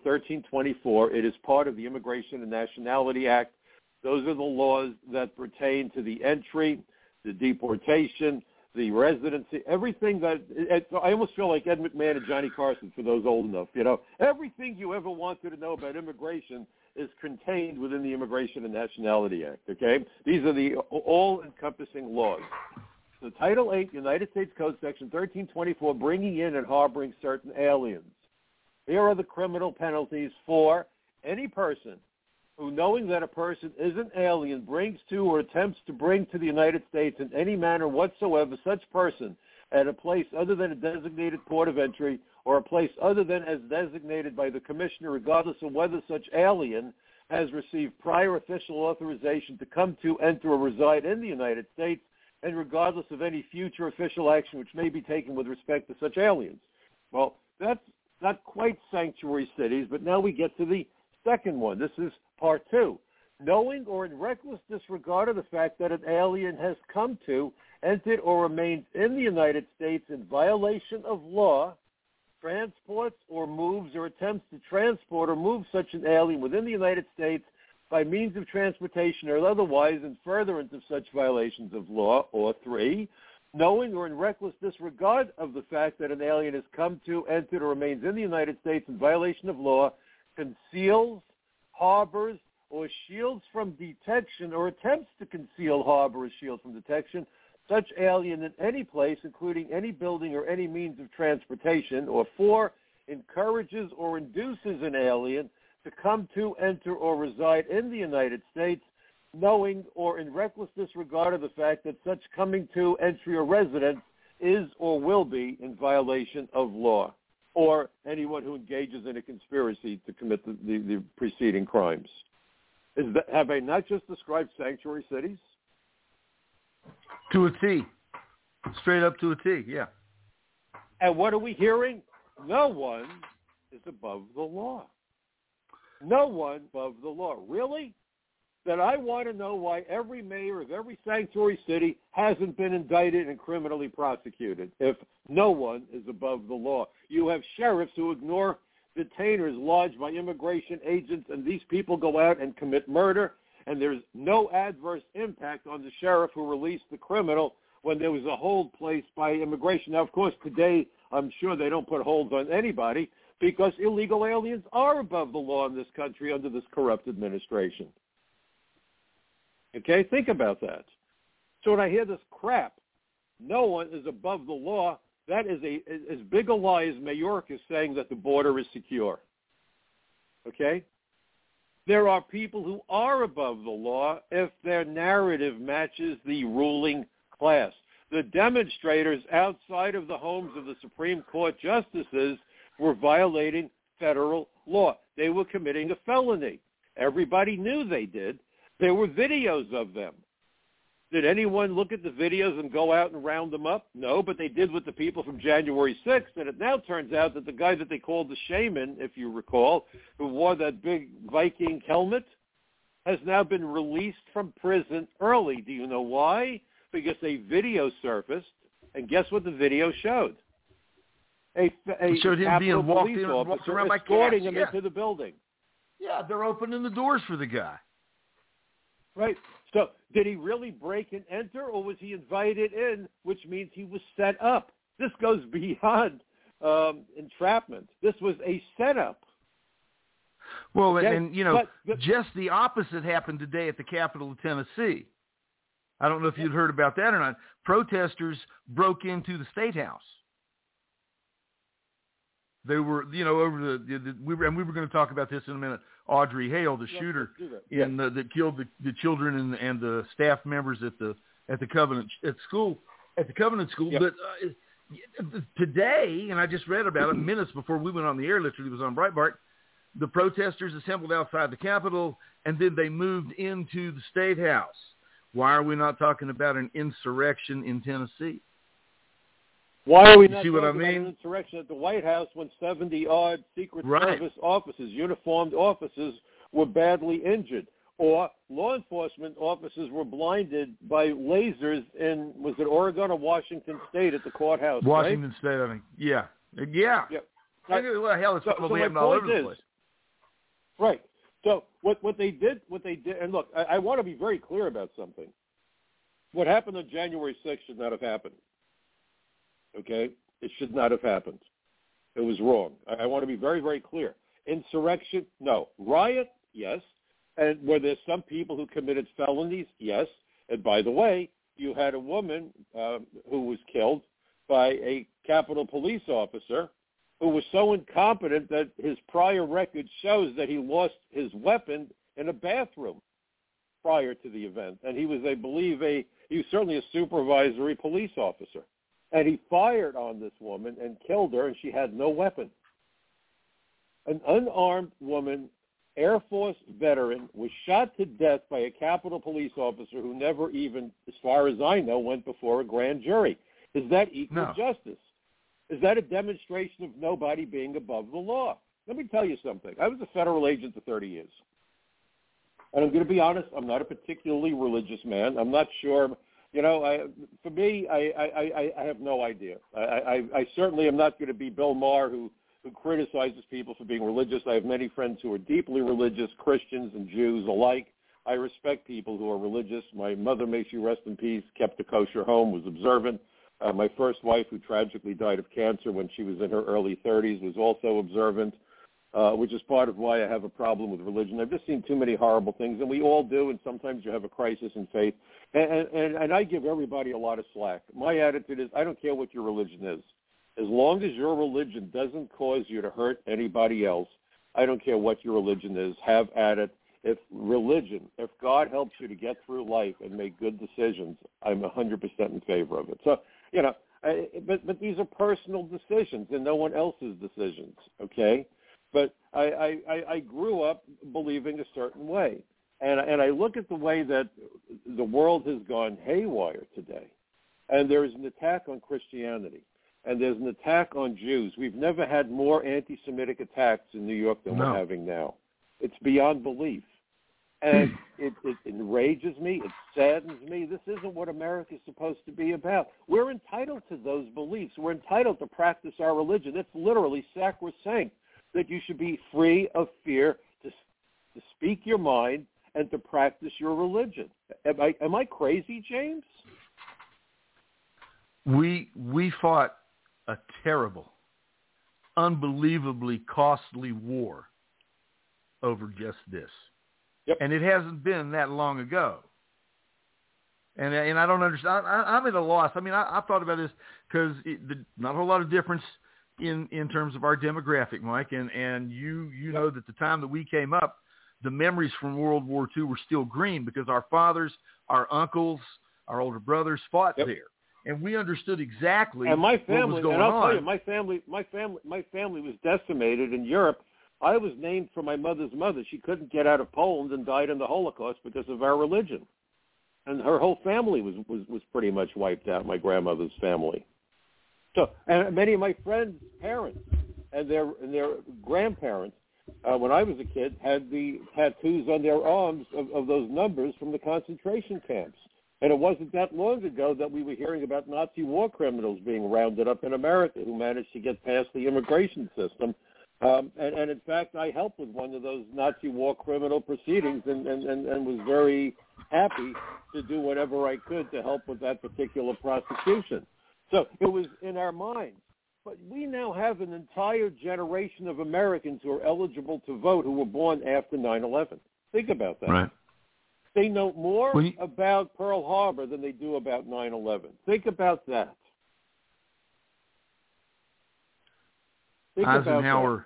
1324. It is part of the Immigration and Nationality Act. Those are the laws that pertain to the entry, the deportation, the residency, everything that I almost feel like Ed McMahon and Johnny Carson, for those old enough. You know, everything you ever wanted to know about immigration is contained within the Immigration and Nationality Act, okay? These are the all-encompassing laws. So Title 8, United States Code, Section 1324, bringing in and harboring certain aliens. Here are the criminal penalties for any person who, knowing that a person is an alien, brings to or attempts to bring to the United States in any manner whatsoever such person at a place other than a designated port of entry or a place other than as designated by the commissioner, regardless of whether such alien has received prior official authorization to come to, enter, or reside in the United States, and regardless of any future official action which may be taken with respect to such aliens. Well, that's not quite sanctuary cities, but now we get to the second one. This is part 2. Knowing or in reckless disregard of the fact that an alien has come to, entered, or remained in the United States in violation of law, transports or moves or attempts to transport or move such an alien within the United States by means of transportation or otherwise in furtherance of such violations of law. Or 3, knowing or in reckless disregard of the fact that an alien has come to, entered, or remains in the United States in violation of law, conceals, harbors, or shields from detection or attempts to conceal, harbor, or shield from detection such alien in any place, including any building or any means of transportation. Or 4, encourages or induces an alien to come to, enter, or reside in the United States, knowing or in reckless disregard of the fact that such coming to, entry, or residence is or will be in violation of law, or anyone who engages in a conspiracy to commit the preceding crimes. Have I not just described sanctuary cities? To a T. Straight up to a T, yeah. And what are we hearing? No one is above the law. No one above the law. Really? That I want to know why every mayor of every sanctuary city hasn't been indicted and criminally prosecuted if no one is above the law. You have sheriffs who ignore detainers lodged by immigration agents, and these people go out and commit murder, and there's no adverse impact on the sheriff who released the criminal when there was a hold placed by immigration. Now, of course, today I'm sure they don't put holds on anybody because illegal aliens are above the law in this country under this corrupt administration. Okay, think about that. So when I hear this crap, no one is above the law, that is as big a lie as Mayorkas saying that the border is secure. Okay? There are people who are above the law if their narrative matches the ruling class. The demonstrators outside of the homes of the Supreme Court justices were violating federal law. They were committing a felony. Everybody knew they did. There were videos of them. Did anyone look at the videos and go out and round them up? No, but they did with the people from January 6th, and it now turns out that the guy that they called the shaman, if you recall, who wore that big Viking helmet, has now been released from prison early. Do you know why? Because a video surfaced, and guess what the video showed? A showed him being walked police in, walked officer around by escorting cats, him into the building. Yeah, they're opening the doors for the guy. Right. So did he really break and enter, or was he invited in, which means he was set up? This goes beyond entrapment. This was a setup. Well, okay? and you know, just the opposite happened today at the Capitol of Tennessee. I don't know if you'd heard about that or not. Protesters broke into the State House. They were, over we were going to talk about this in a minute. Audrey Hale, the shooter that killed the children and the staff members at the Covenant school. Yep. But today, and I just read about it minutes before we went on the air. Literally, it was on Breitbart. The protesters assembled outside the Capitol, and then they moved into the State House. Why are we not talking about an insurrection in Tennessee? Why are we not talking about an insurrection at the White House when 70-odd Secret Service officers, uniformed officers, were badly injured? Or law enforcement officers were blinded by lasers in, was it Oregon or Washington State at the courthouse? Washington State, I think. Yeah. Yeah. Well, hell, it's probably happening all over the place. Right. So what they did, and look, I want to be very clear about something. What happened on January 6th should not have happened. Okay? It should not have happened. It was wrong. I want to be very, very clear. Insurrection, no. Riot, yes. And were there some people who committed felonies? Yes. And by the way, you had a woman who was killed by a Capitol Police officer who was so incompetent that his prior record shows that he lost his weapon in a bathroom prior to the event. And he was, I believe, he was certainly a supervisory police officer. And he fired on this woman and killed her, and she had no weapon. An unarmed woman, Air Force veteran, was shot to death by a Capitol Police officer who never even, as far as I know, went before a grand jury. Is that equal justice? Is that a demonstration of nobody being above the law? Let me tell you something. I was a federal agent for 30 years. And I'm going to be honest, I'm not a particularly religious man. I'm not sure. For me, I have no idea. I certainly am not going to be Bill Maher, who criticizes people for being religious. I have many friends who are deeply religious, Christians and Jews alike. I respect people who are religious. My mother, may she rest in peace, kept a kosher home, was observant. My first wife, who tragically died of cancer when she was in her early 30s, was also observant, which is part of why I have a problem with religion. I've just seen too many horrible things, and we all do, and sometimes you have a crisis in faith. And I give everybody a lot of slack. My attitude is I don't care what your religion is. As long as your religion doesn't cause you to hurt anybody else, I don't care what your religion is. Have at it. If God helps you to get through life and make good decisions, I'm 100% in favor of it. So, but these are personal decisions and no one else's decisions, okay? But I grew up believing a certain way. And I look at the way that the world has gone haywire today, and there's an attack on Christianity, and there's an attack on Jews. We've never had more anti-Semitic attacks in New York than we're having now. It's beyond belief. And it enrages me. It saddens me. This isn't what America's supposed to be about. We're entitled to those beliefs. We're entitled to practice our religion. It's literally sacrosanct that you should be free of fear to speak your mind and to practice your religion. Am I crazy, James? We fought a terrible, unbelievably costly war over just this. Yep. And it hasn't been that long ago. And I don't understand. I'm at a loss. I mean, I've thought about this because not a whole lot of difference in terms of our demographic, Mike. And you know that the time that we came up, the memories from World War II were still green because our fathers, our uncles, our older brothers fought there. And we understood exactly what was going on. And I'll tell you, my family was decimated in Europe. I was named for my mother's mother. She couldn't get out of Poland and died in the Holocaust because of our religion. And her whole family was pretty much wiped out, my grandmother's family. So, and many of my friends' parents and their grandparents, when I was a kid, had the tattoos on their arms of those numbers from the concentration camps. And it wasn't that long ago that we were hearing about Nazi war criminals being rounded up in America who managed to get past the immigration system. And in fact, I helped with one of those Nazi war criminal proceedings and was very happy to do whatever I could to help with that particular prosecution. So it was in our minds. But we now have an entire generation of Americans who are eligible to vote who were born after 9/11. Think about that. Right. They know more about Pearl Harbor than they do about 9/11. Think about that. Eisenhower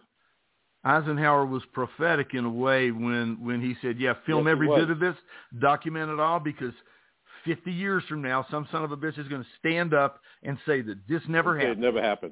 was prophetic in a way when he said, yeah, film every bit of this, document it all, because 50 years from now, some son of a bitch is going to stand up and say that this never happened. It never happened.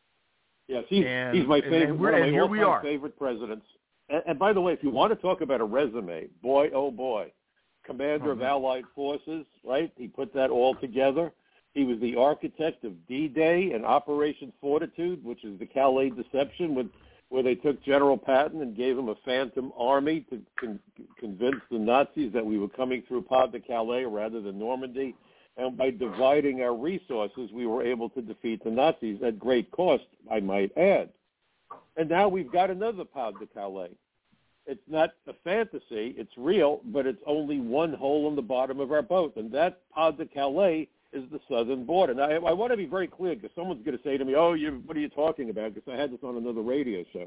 Yes, he's my favorite. One of my all-time favorite presidents. And by the way, if you want to talk about a resume, boy, oh boy, commander of Allied forces, right? He put that all together. He was the architect of D-Day and Operation Fortitude, which is the Calais deception, where they took General Patton and gave him a phantom army to convince the Nazis that we were coming through Pas-de-Calais rather than Normandy. And by dividing our resources, we were able to defeat the Nazis at great cost, I might add. And now we've got another Pas-de-Calais. It's not a fantasy, it's real, but it's only one hole in the bottom of our boat. And that Pas-de-Calais is the southern border. Now, I want to be very clear, because someone's going to say to me, what are you talking about? Because I had this on another radio show.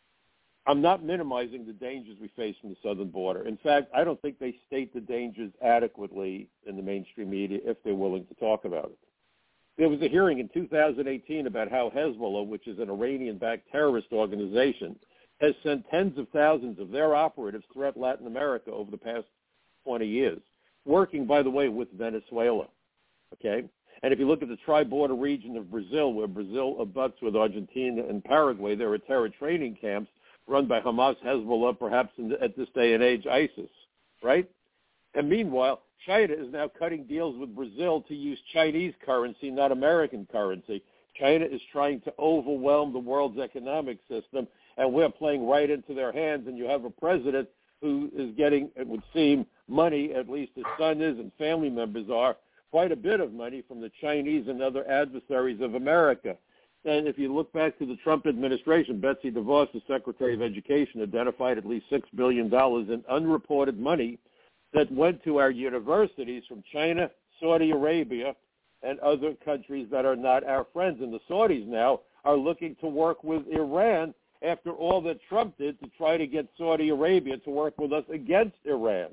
I'm not minimizing the dangers we face from the southern border. In fact, I don't think they state the dangers adequately in the mainstream media if they're willing to talk about it. There was a hearing in 2018 about how Hezbollah, which is an Iranian-backed terrorist organization, has sent tens of thousands of their operatives throughout Latin America over the past 20 years, working, by the way, with Venezuela. Okay? And if you look at the tri-border region of Brazil, where Brazil abuts with Argentina and Paraguay, there are terror training camps run by Hamas, Hezbollah, perhaps at this day and age, ISIS, right? And meanwhile, China is now cutting deals with Brazil to use Chinese currency, not American currency. China is trying to overwhelm the world's economic system, and we're playing right into their hands, and you have a president who is getting, it would seem, money, at least his son is and family members are, quite a bit of money from the Chinese and other adversaries of America. And if you look back to the Trump administration, Betsy DeVos, the Secretary of Education, identified at least $6 billion in unreported money that went to our universities from China, Saudi Arabia, and other countries that are not our friends. And the Saudis now are looking to work with Iran after all that Trump did to try to get Saudi Arabia to work with us against Iran.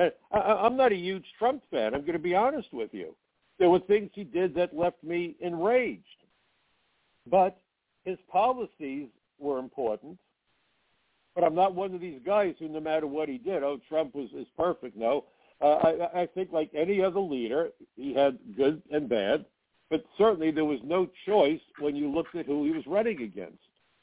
I'm not a huge Trump fan. I'm going to be honest with you. There were things he did that left me enraged. But his policies were important. But I'm not one of these guys who, no matter what he did, Trump is perfect. No. I think like any other leader, he had good and bad. But certainly there was no choice when you looked at who he was running against.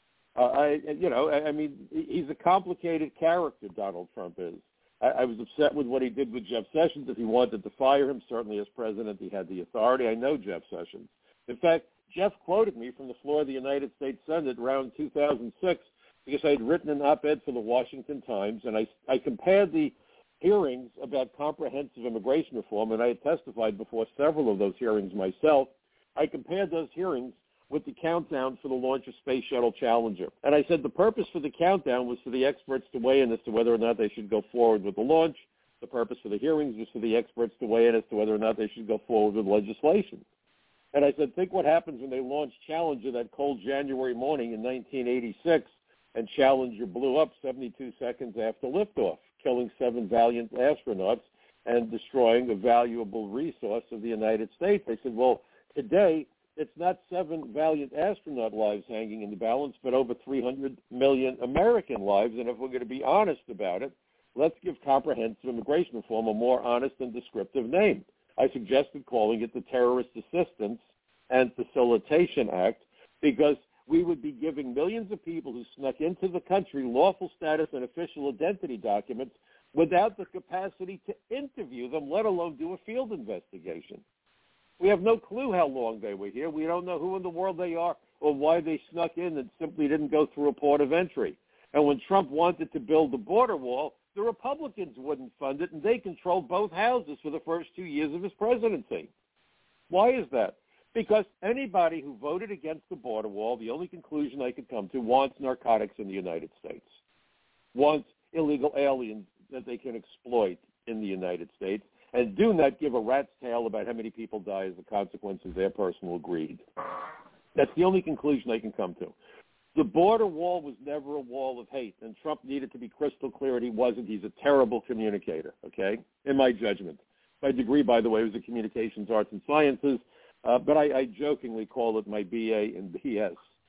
I mean, he's a complicated character, Donald Trump is. I was upset with what he did with Jeff Sessions. If he wanted to fire him, certainly as president, he had the authority. I know Jeff Sessions. In fact, Jeff quoted me from the floor of the United States Senate around 2006 because I had written an op-ed for the Washington Times, and I compared the hearings about comprehensive immigration reform, and I had testified before several of those hearings myself. I compared those hearings with the countdown for the launch of Space Shuttle Challenger. And I said the purpose for the countdown was for the experts to weigh in as to whether or not they should go forward with the launch. The purpose for the hearings was for the experts to weigh in as to whether or not they should go forward with legislation. And I said, think what happens when they launched Challenger that cold January morning in 1986, and Challenger blew up 72 seconds after liftoff, killing 7 valiant astronauts and destroying a valuable resource of the United States. They said, well, today it's not 7 valiant astronaut lives hanging in the balance, but over 300 million American lives. And if we're going to be honest about it, let's give comprehensive immigration reform a more honest and descriptive name. I suggested calling it the Terrorist Assistance and Facilitation Act because we would be giving millions of people who snuck into the country lawful status and official identity documents without the capacity to interview them, let alone do a field investigation. We have no clue how long they were here. We don't know who in the world they are or why they snuck in and simply didn't go through a port of entry. And when Trump wanted to build the border wall, the Republicans wouldn't fund it, and they controlled both houses for the first 2 years of his presidency. Why is that? Because anybody who voted against the border wall, the only conclusion I could come to, wants narcotics in the United States, wants illegal aliens that they can exploit in the United States, and do not give a rat's tail about how many people die as a consequence of their personal greed. That's the only conclusion I can come to. The border wall was never a wall of hate, and Trump needed to be crystal clear, and he wasn't. He's a terrible communicator, okay, in my judgment. My degree, by the way, was in communications, arts, and sciences, but I jokingly call it my BA in BS.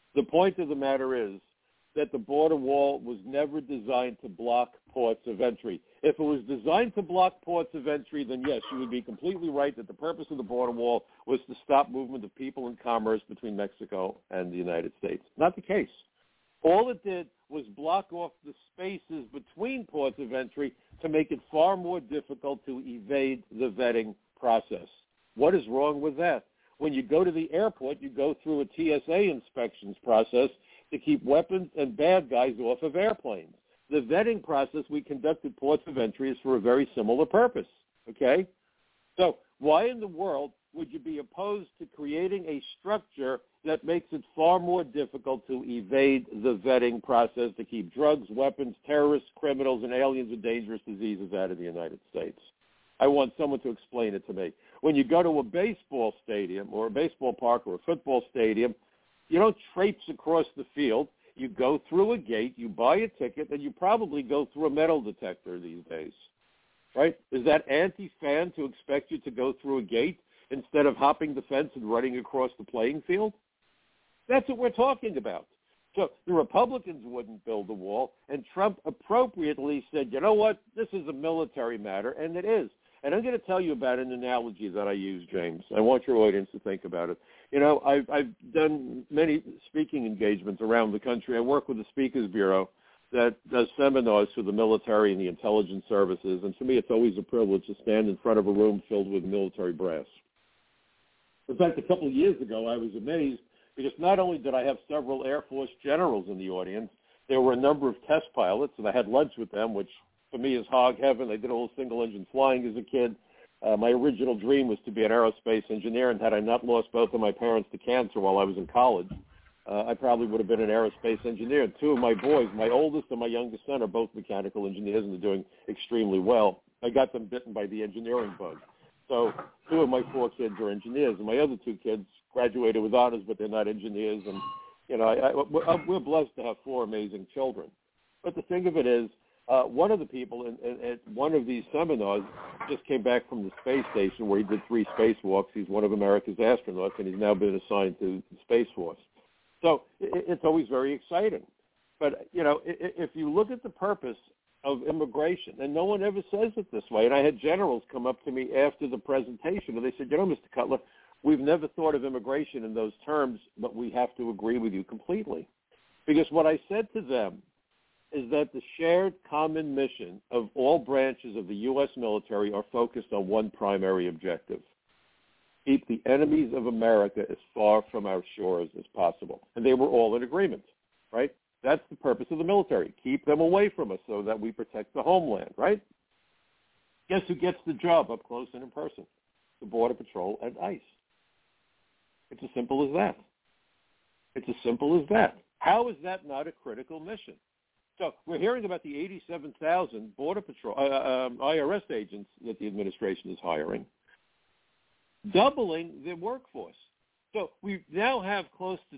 The point of the matter is that the border wall was never designed to block ports of entry. If it was designed to block ports of entry, then yes, you would be completely right that the purpose of the border wall was to stop movement of people and commerce between Mexico and the United States. Not the case. All it did was block off the spaces between ports of entry to make it far more difficult to evade the vetting process. What is wrong with that? When you go to the airport, you go through a TSA inspections process to keep weapons and bad guys off of airplanes. The vetting process we conduct at ports of entry is for a very similar purpose, okay? So why in the world would you be opposed to creating a structure that makes it far more difficult to evade the vetting process to keep drugs, weapons, terrorists, criminals, and aliens with dangerous diseases out of the United States? I want someone to explain it to me. When you go to a baseball stadium or a baseball park or a football stadium, you don't traipse across the field. You go through a gate, you buy a ticket, and you probably go through a metal detector these days, right? Is that anti-fan to expect you to go through a gate instead of hopping the fence and running across the playing field? That's what we're talking about. So the Republicans wouldn't build the wall, and Trump appropriately said, you know what, this is a military matter, and it is. And I'm going to tell you about an analogy that I use, James. I want your audience to think about it. You know, I've done many speaking engagements around the country. I work with the Speakers Bureau that does seminars for the military and the intelligence services, and to me it's always a privilege to stand in front of a room filled with military brass. In fact, a couple of years ago, I was amazed because not only did I have several Air Force generals in the audience, there were a number of test pilots, and I had lunch with them, which for me is hog heaven. I did a little single-engine flying as a kid. My original dream was to be an aerospace engineer, and had I not lost both of my parents to cancer while I was in college, I probably would have been an aerospace engineer. Two of my boys, my oldest and my youngest son, are both mechanical engineers, and they're doing extremely well. I got them bitten by the engineering bug. So 2 of my 4 kids are engineers, and my other 2 kids graduated with honors, but they're not engineers. And, you know, we're blessed to have 4 amazing children. But the thing of it is, one of the people at one of these seminars just came back from the space station where he did 3 spacewalks. He's one of America's astronauts, and he's now been assigned to the Space Force. So it's always very exciting. But, you know, if you look at the purpose of immigration, and no one ever says it this way, and I had generals come up to me after the presentation, and they said, you know, Mr. Cutler, we've never thought of immigration in those terms, but we have to agree with you completely. Because what I said to them is that the shared common mission of all branches of the U.S. military are focused on one primary objective: keep the enemies of America as far from our shores as possible. And they were all in agreement, right? That's the purpose of the military. Keep them away from us so that we protect the homeland, right? Guess who gets the job up close and in person? The Border Patrol and ICE. It's as simple as that. It's as simple as that. How is that not a critical mission? So we're hearing about the 87,000 Border Patrol, IRS agents that the administration is hiring, doubling their workforce. So we now have close to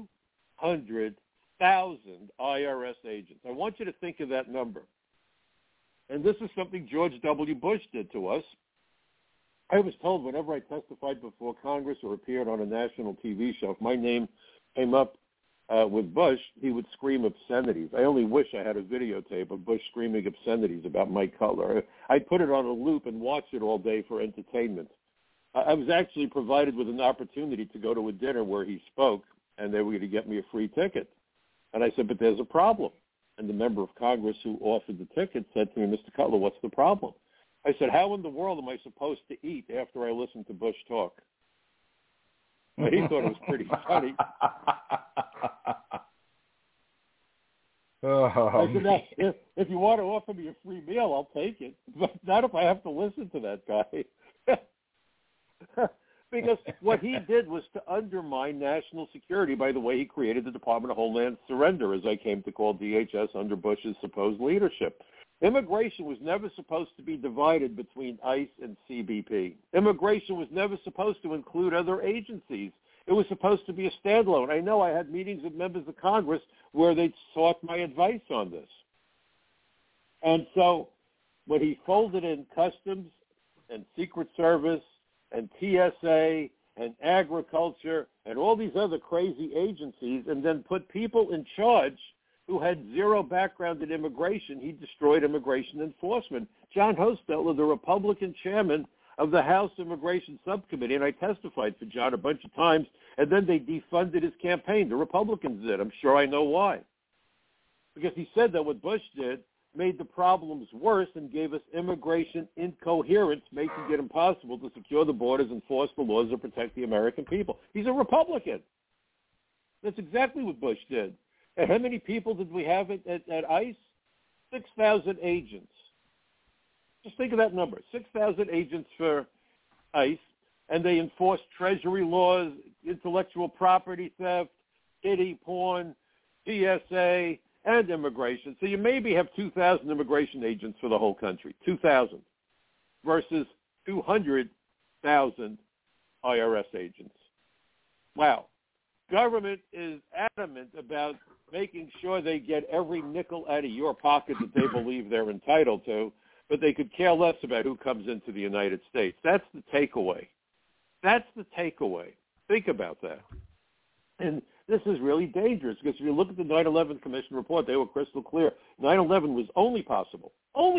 200,000 IRS agents. I want you to think of that number. And this is something George W. Bush did to us. I was told whenever I testified before Congress or appeared on a national TV show, if my name came up with Bush, he would scream obscenities. I only wish I had a videotape of Bush screaming obscenities about Mike Cutler. I'd put it on a loop and watch it all day for entertainment. I was actually provided with an opportunity to go to a dinner where he spoke, and they were going to get me a free ticket. And I said, but there's a problem. And the member of Congress who offered the ticket said to me, Mr. Cutler, what's the problem? I said, how in the world am I supposed to eat after I listen to Bush talk? Well, he thought it was pretty funny. I said, now, if you want to offer me a free meal, I'll take it. But not if I have to listen to that guy. Because what he did was to undermine national security by the way he created the Department of Homeland Surrender, as I came to call DHS under Bush's supposed leadership. Immigration was never supposed to be divided between ICE and CBP. Immigration was never supposed to include other agencies. It was supposed to be a standalone. I know I had meetings with members of Congress where they sought my advice on this. And so when he folded in Customs and Secret Service and TSA and agriculture and all these other crazy agencies and then put people in charge who had zero background in immigration. He destroyed immigration enforcement. John Hostetler, the Republican chairman of the House Immigration Subcommittee, and I testified for John a bunch of times, and then they defunded his campaign. The Republicans did. I'm sure I know why. Because he said that what Bush did made the problems worse and gave us immigration incoherence, making it impossible to secure the borders, enforce the laws, or protect the American people. He's a Republican. That's exactly what Bush did. And how many people did we have at ICE? 6,000 agents. Just think of that number, 6,000 agents for ICE, and they enforced Treasury laws, intellectual property theft, kiddie porn, TSA, and immigration. So you maybe have 2,000 immigration agents for the whole country, 2,000 versus 200,000 IRS agents. Wow. Government is adamant about making sure they get every nickel out of your pocket that they believe they're entitled to, but they could care less about who comes into the United States. That's the takeaway. That's the takeaway. Think about that. And this is really dangerous because if you look at the 9/11 Commission report, they were crystal clear. 9/11 was only possible,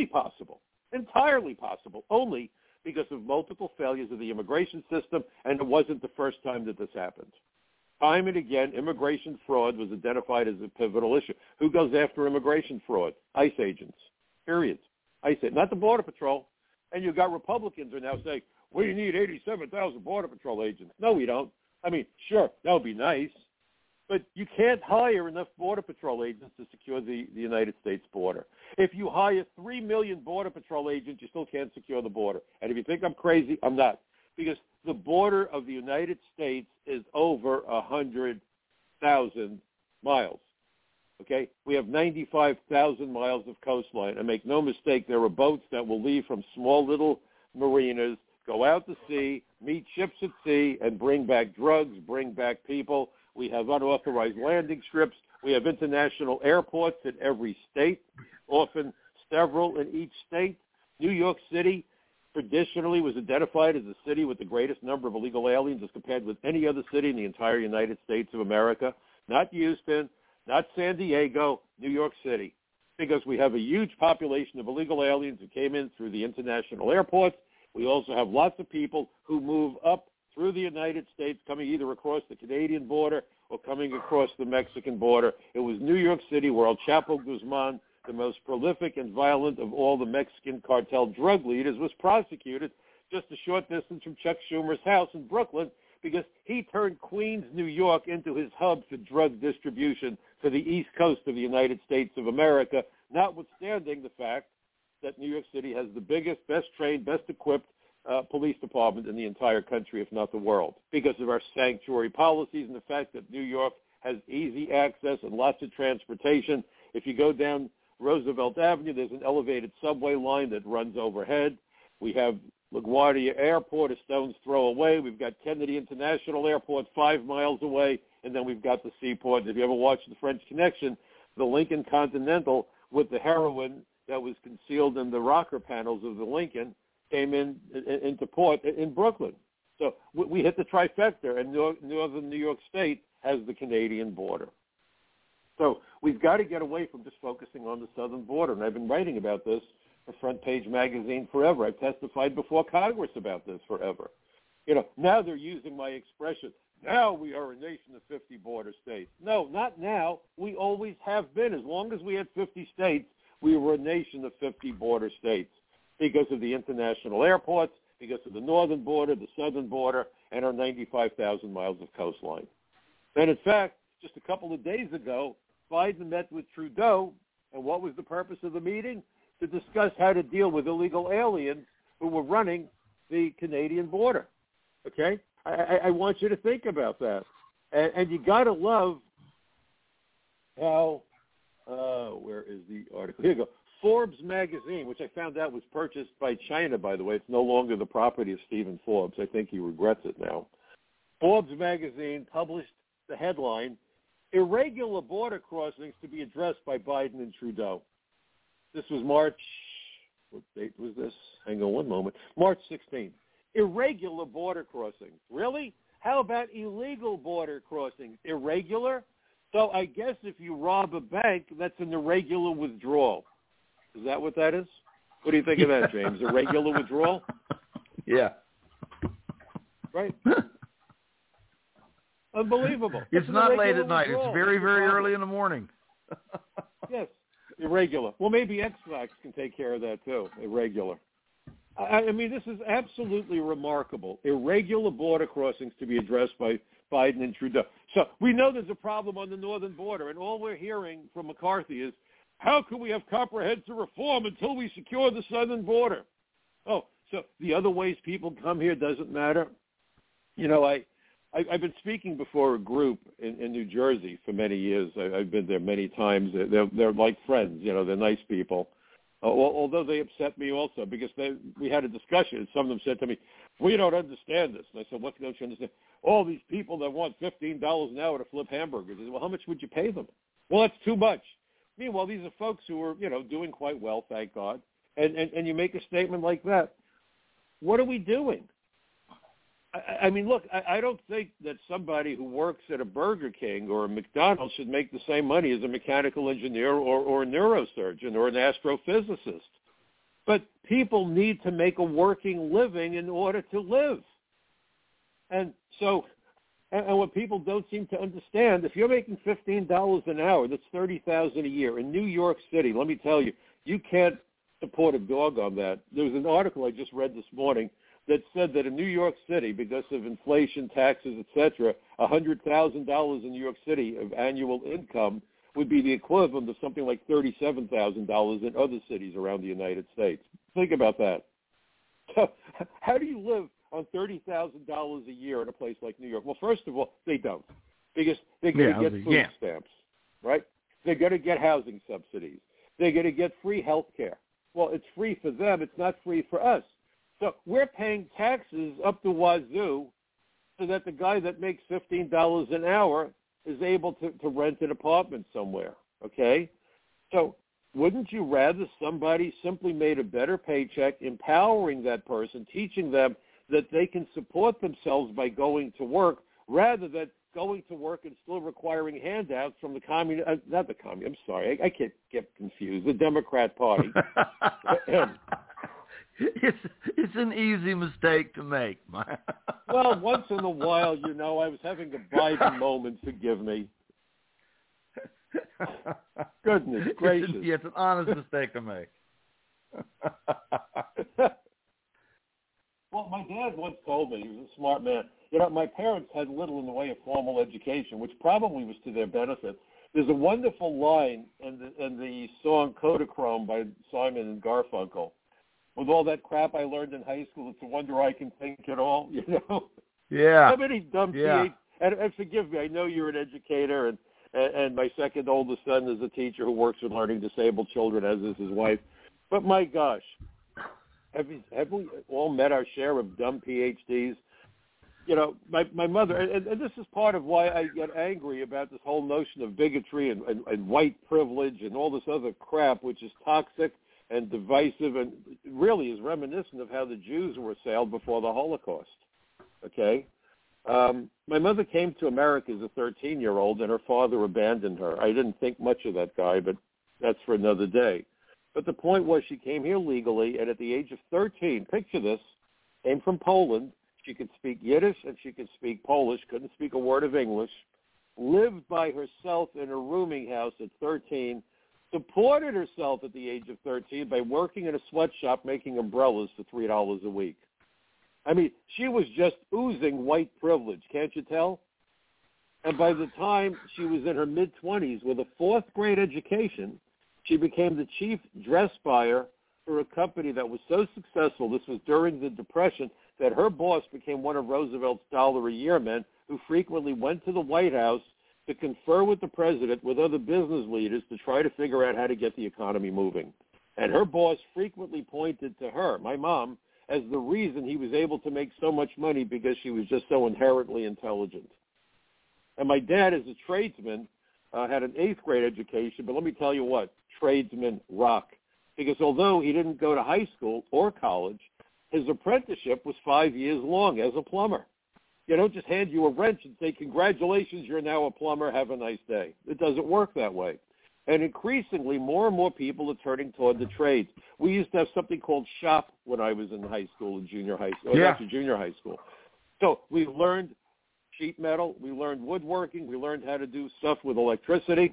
entirely possible, only because of multiple failures of the immigration system, and it wasn't the first time that this happened. Time and again, immigration fraud was identified as a pivotal issue. Who goes after immigration fraud? ICE agents, period. ICE, not the Border Patrol. And you got Republicans who are now saying, we need 87,000 Border Patrol agents. No, we don't. I mean, sure, that would be nice, but you can't hire enough Border Patrol agents to secure the United States border. If you hire 3 million Border Patrol agents, you still can't secure the border. And if you think I'm crazy, I'm not. Because the border of the United States is over 100,000 miles. Okay? We have 95,000 miles of coastline. And make no mistake, there are boats that will leave from small little marinas, go out to sea, meet ships at sea, and bring back drugs, bring back people. We have unauthorized landing strips. We have international airports in every state, often several in each state. New York City traditionally was identified as the city with the greatest number of illegal aliens as compared with any other city in the entire United States of America. Not Houston, not San Diego, New York City, because we have a huge population of illegal aliens who came in through the international airports. We also have lots of people who move up through the United States, coming either across the Canadian border or coming across the Mexican border. It was New York City where El Chapo Guzman, the most prolific and violent of all the Mexican cartel drug leaders, was prosecuted just a short distance from Chuck Schumer's house in Brooklyn because he turned Queens, New York into his hub for drug distribution for the East Coast of the United States of America, notwithstanding the fact that New York City has the biggest, best trained, best equipped police department in the entire country, if not the world, because of our sanctuary policies and the fact that New York has easy access and lots of transportation. If you go down Roosevelt Avenue, there's an elevated subway line that runs overhead. We have LaGuardia Airport, a stone's throw away. We've got Kennedy International Airport 5 miles away, and then we've got the seaport. If you ever watched The French Connection, the Lincoln Continental with the heroin that was concealed in the rocker panels of the Lincoln came into port in Brooklyn. So we hit the trifecta, and northern New York State has the Canadian border. So we've got to get away from just focusing on the southern border, and I've been writing about this for Front Page Magazine forever. I've testified before Congress about this forever. You know, now they're using my expression, now we are a nation of 50 border states. No, not now. We always have been. As long as we had 50 states, we were a nation of 50 border states because of the international airports, because of the northern border, the southern border, and our 95,000 miles of coastline. And in fact, just a couple of days ago, Biden met with Trudeau, and what was the purpose of the meeting? To discuss how to deal with illegal aliens who were running the Canadian border. Okay? I want you to think about that. And you got to love how, where is the article? Here you go. Forbes magazine, which I found out was purchased by China, by the way. It's no longer the property of Stephen Forbes. I think he regrets it now. Forbes magazine published the headline, Irregular Border Crossings to be Addressed by Biden and Trudeau. This was March, what date was this? Hang on one moment. March 16th. Irregular border crossings. Really? How about illegal border crossings? Irregular? So I guess if you rob a bank, that's an irregular withdrawal. Is that what that is? What do you think of that, James? Irregular withdrawal? Yeah. Right? Unbelievable. It's not late at night. It's very, very early in the morning. Yes, irregular. Well, maybe X-Lax can take care of that too, irregular. I mean, this is absolutely remarkable. Irregular border crossings to be addressed by Biden and Trudeau. So we know there's a problem on the northern border, and all we're hearing from McCarthy is, how can we have comprehensive reform until we secure the southern border? Oh, so the other ways people come here doesn't matter? You know, I've been speaking before a group in New Jersey for many years. I've been there many times. They're like friends. You know, they're nice people. Although they upset me also because we had a discussion, and some of them said to me, we don't understand this. And I said, what don't you understand? All these people that want $15 an hour to flip hamburgers. I said, well, how much would you pay them? Well, that's too much. Meanwhile, these are folks who are, you know, doing quite well, thank God. And you make a statement like that. What are we doing? I mean, look, I don't think that somebody who works at a Burger King or a McDonald's should make the same money as a mechanical engineer or a neurosurgeon or an astrophysicist. But people need to make a working living in order to live. And so, and what people don't seem to understand, if you're making $15 an hour, that's $30,000 a year. In New York City, let me tell you, you can't support a dog on that. There was an article I just read this morning that said that in New York City, because of inflation, taxes, etc., $100,000 in New York City of annual income would be the equivalent of something like $37,000 in other cities around the United States. Think about that. So how do you live on $30,000 a year in a place like New York? Well, first of all, they don't, because they're going to get food stamps, right? They're going to get housing subsidies. They're going to get free health care. Well, it's free for them. It's not free for us. So we're paying taxes up the wazoo so that the guy that makes $15 an hour is able to rent an apartment somewhere, okay? So wouldn't you rather somebody simply made a better paycheck, empowering that person, teaching them that they can support themselves by going to work, rather than going to work and still requiring handouts from the I'm sorry, I can't get confused, the Democrat Party. It's an easy mistake to make. Well, once in a while, you know, I was having a Biden moment. Forgive me. Goodness gracious. It's an honest mistake to make. Well, my dad once told me, he was a smart man, you know, my parents had little in the way of formal education, which probably was to their benefit. There's a wonderful line in the song Kodachrome by Simon and Garfunkel. With all that crap I learned in high school, it's a wonder I can think at all, you know? Yeah. So many dumb PhDs. And forgive me, I know you're an educator, and my second oldest son is a teacher who works with learning disabled children, as is his wife. But my gosh, have we all met our share of dumb PhDs? You know, my mother, and this is part of why I get angry about this whole notion of bigotry and white privilege and all this other crap, which is toxic and divisive, and really is reminiscent of how the Jews were assailed before the Holocaust, okay? My mother came to America as a 13-year-old, and her father abandoned her. I didn't think much of that guy, but that's for another day. But the point was, she came here legally, and at the age of 13, picture this, came from Poland. She could speak Yiddish and she could speak Polish, couldn't speak a word of English, lived by herself in a rooming house at 13, supported herself at the age of 13 by working in a sweatshop making umbrellas for $3 a week. I mean, she was just oozing white privilege, can't you tell? And by the time she was in her mid-20s with a fourth-grade education, she became the chief dress buyer for a company that was so successful, this was during the Depression, that her boss became one of Roosevelt's dollar-a-year men who frequently went to the White House to confer with the president, with other business leaders, to try to figure out how to get the economy moving. And her boss frequently pointed to her, my mom, as the reason he was able to make so much money, because she was just so inherently intelligent. And my dad, as a tradesman, had an 8th grade education, but let me tell you what, tradesmen rock. Because although he didn't go to high school or college, his apprenticeship was 5 years long as a plumber. You don't just hand you a wrench and say, congratulations, you're now a plumber, have a nice day. It doesn't work that way. And increasingly, more and more people are turning toward the trades. We used to have something called shop when I was in high school and junior high school. Yeah. Actually, junior high school. So we learned sheet metal. We learned woodworking. We learned how to do stuff with electricity.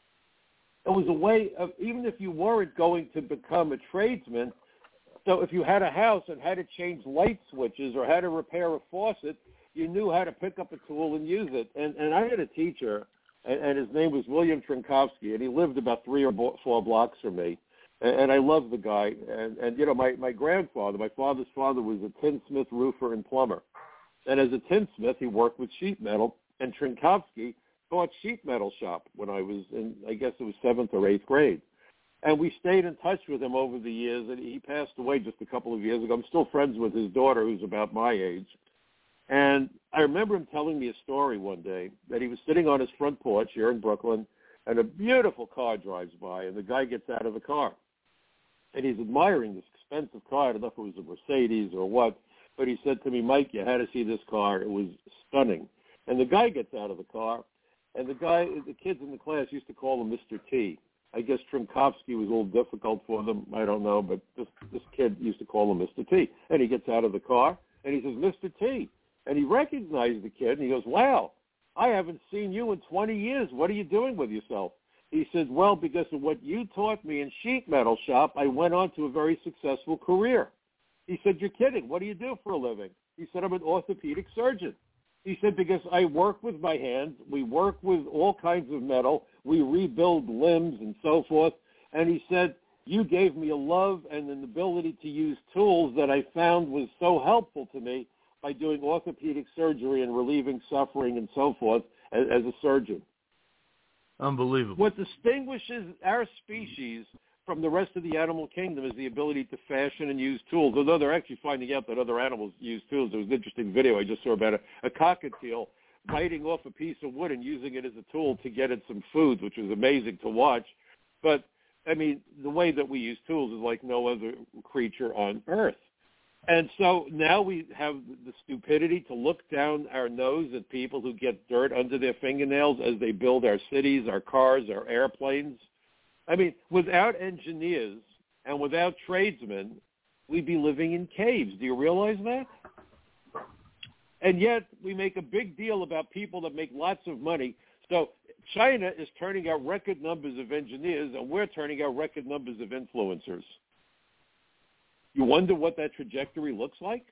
It was a way of, even if you weren't going to become a tradesman, so if you had a house and had to change light switches or had to repair a faucet, you knew how to pick up a tool and use it. And I had a teacher, and his name was William Trinkowski, and he lived about 3 or 4 blocks from me. And I loved the guy. And you know, my grandfather, my father's father, was a tinsmith, roofer, and plumber. And as a tinsmith, he worked with sheet metal, and Trinkowski taught sheet metal shop when I was in, I guess it was 7th or 8th grade. And we stayed in touch with him over the years, and he passed away just a couple of years ago. I'm still friends with his daughter, who's about my age. And I remember him telling me a story one day that he was sitting on his front porch here in Brooklyn, and a beautiful car drives by, and the guy gets out of the car. And he's admiring this expensive car. I don't know if it was a Mercedes or what, but he said to me, Mike, you had to see this car. It was stunning. And the guy gets out of the car, and the kids in the class used to call him Mr. T. I guess Trinkowski was a little difficult for them. I don't know, but this kid used to call him Mr. T. And he gets out of the car, and he says, Mr. T. And he recognized the kid, and he goes, wow, I haven't seen you in 20 years. What are you doing with yourself? He said, well, because of what you taught me in sheet metal shop, I went on to a very successful career. He said, you're kidding. What do you do for a living? He said, I'm an orthopedic surgeon. He said, because I work with my hands. We work with all kinds of metal. We rebuild limbs and so forth. And he said, you gave me a love and an ability to use tools that I found was so helpful to me by doing orthopedic surgery and relieving suffering and so forth as a surgeon. Unbelievable. What distinguishes our species from the rest of the animal kingdom is the ability to fashion and use tools, although they're actually finding out that other animals use tools. There was an interesting video I just saw about a cockatiel biting off a piece of wood and using it as a tool to get it some food, which was amazing to watch. But, I mean, the way that we use tools is like no other creature on Earth. And so now we have the stupidity to look down our nose at people who get dirt under their fingernails as they build our cities, our cars, our airplanes. I mean, without engineers and without tradesmen, we'd be living in caves. Do you realize that? And yet we make a big deal about people that make lots of money. So China is turning out record numbers of engineers, and we're turning out record numbers of influencers. You wonder what that trajectory looks like?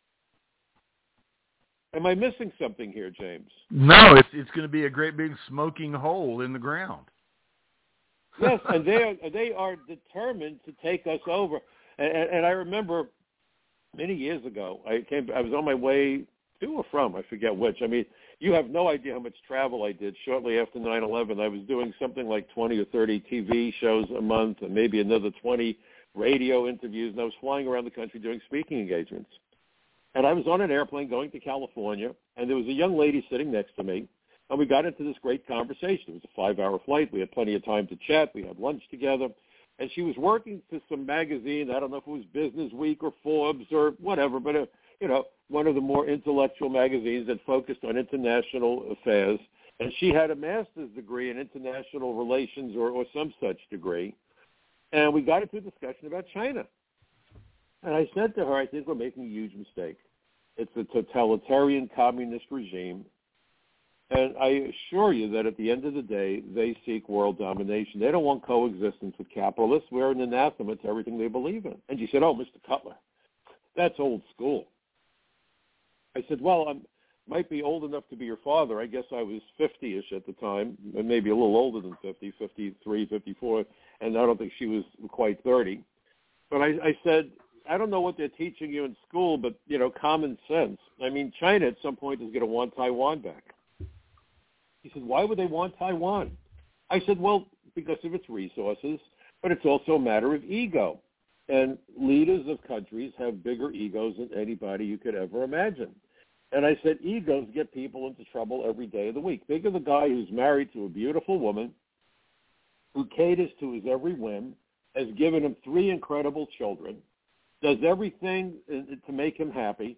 Am I missing something here, James? No, it's going to be a great big smoking hole in the ground. Yes, and they are determined to take us over. And I remember many years ago, I was on my way to or from, I forget which. I mean, you have no idea how much travel I did. Shortly after 9/11, I was doing something like 20 or 30 TV shows a month and maybe another 20 radio interviews, and I was flying around the country doing speaking engagements. And I was on an airplane going to California, and there was a young lady sitting next to me, and we got into this great conversation. It was a 5-hour flight. We had plenty of time to chat. We had lunch together. And she was working for some magazine. I don't know if it was Business Week or Forbes or whatever, but, one of the more intellectual magazines that focused on international affairs. And she had a master's degree in international relations or some such degree. And we got into a discussion about China. And I said to her, I think we're making a huge mistake. It's a totalitarian communist regime. And I assure you that at the end of the day, they seek world domination. They don't want coexistence with capitalists. We're an anathema to everything they believe in. And she said, oh, Mr. Cutler, that's old school. I said, well, I might be old enough to be your father. I guess I was 50-ish at the time, and maybe a little older than 50, 53, 54, and I don't think she was quite 30. But I said, I don't know what they're teaching you in school, but, common sense. I mean, China at some point is going to want Taiwan back. He said, why would they want Taiwan? I said, well, because of its resources, but it's also a matter of ego. And leaders of countries have bigger egos than anybody you could ever imagine. And I said, egos get people into trouble every day of the week. Think of the guy who's married to a beautiful woman, who caters to his every whim, has given him 3 incredible children, does everything to make him happy,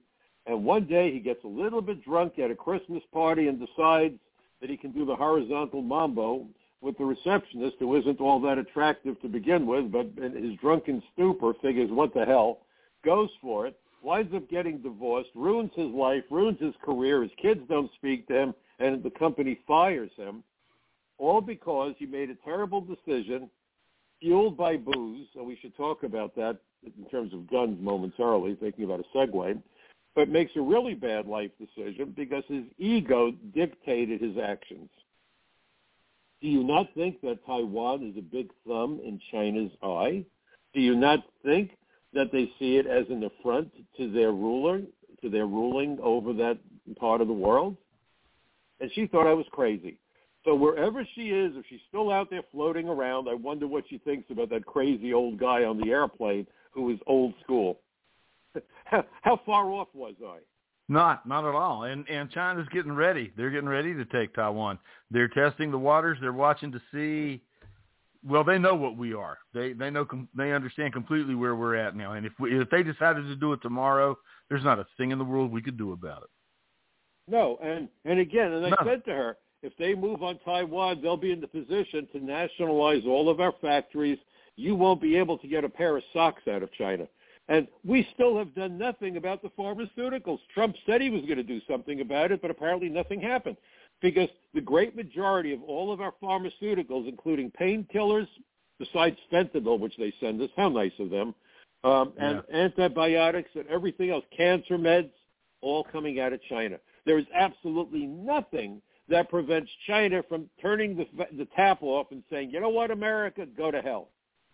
And one day he gets a little bit drunk at a Christmas party and decides that he can do the horizontal mambo with the receptionist, who isn't all that attractive to begin with, but in his drunken stupor figures, what the hell, goes for it, winds up getting divorced, ruins his life, ruins his career, his kids don't speak to him, and the company fires him, all because he made a terrible decision fueled by booze, and we should talk about that in terms of guns momentarily, thinking about a segue, but makes a really bad life decision because his ego dictated his actions. Do you not think that Taiwan is a big thumb in China's eye? Do you not think that they see it as an affront to their ruling over that part of the world? And she thought I was crazy. So wherever she is, if she's still out there floating around, I wonder what she thinks about that crazy old guy on the airplane who is old school. How far off was I? Not at all. And China's getting ready. They're getting ready to take Taiwan. They're testing the waters. They're watching to see. Well, they know what we are. They know. They understand completely where we're at now. And if they decided to do it tomorrow, there's not a thing in the world we could do about it. No. And again, I said to her, if they move on Taiwan, they'll be in the position to nationalize all of our factories. You won't be able to get a pair of socks out of China. And we still have done nothing about the pharmaceuticals. Trump said he was going to do something about it, but apparently nothing happened because the great majority of all of our pharmaceuticals, including painkillers, besides fentanyl, which they send us, how nice of them, and antibiotics and everything else, cancer meds, all coming out of China. There is absolutely nothing that prevents China from turning the tap off and saying, you know what, America, go to hell.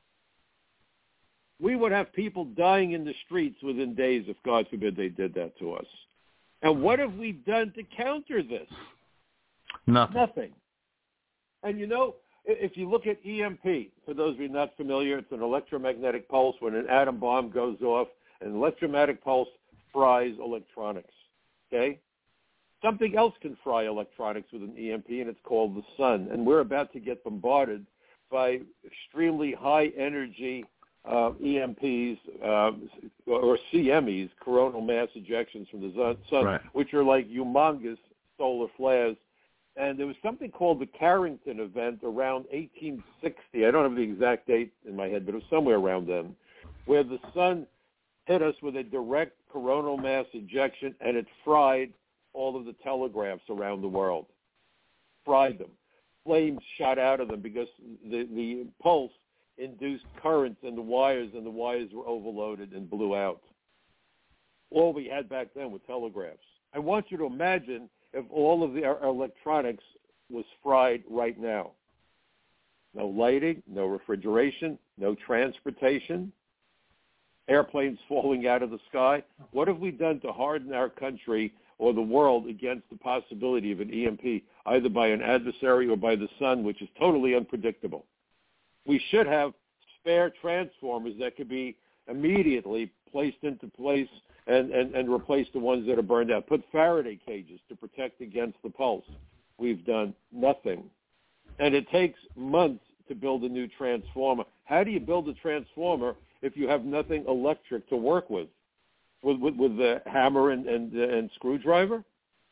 We would have people dying in the streets within days if, God forbid, they did that to us. And what have we done to counter this? Nothing. And, if you look at EMP, for those of you not familiar, it's an electromagnetic pulse when an atom bomb goes off. An electromagnetic pulse fries electronics, okay? Something else can fry electronics with an EMP, and it's called the sun. And we're about to get bombarded by extremely high-energy EMPs or CMEs, coronal mass ejections from the sun, right, which are like humongous solar flares. And there was something called the Carrington event around 1860. I don't have the exact date in my head, but it was somewhere around then, where the sun hit us with a direct coronal mass ejection, and it fried all of the telegraphs around the world. Fried them. Flames shot out of them because the pulse induced currents in the wires, and the wires were overloaded and blew out. All we had back then were telegraphs. I want you to imagine if all of our electronics was fried right now. No lighting, no refrigeration, no transportation, airplanes falling out of the sky. What have we done to harden our country or the world against the possibility of an EMP, either by an adversary or by the sun, which is totally unpredictable? We should have spare transformers that could be immediately placed into place and replace the ones that are burned out. Put Faraday cages to protect against the pulse. We've done nothing. And it takes months to build a new transformer. How do you build a transformer if you have nothing electric to work with? With the hammer and screwdriver?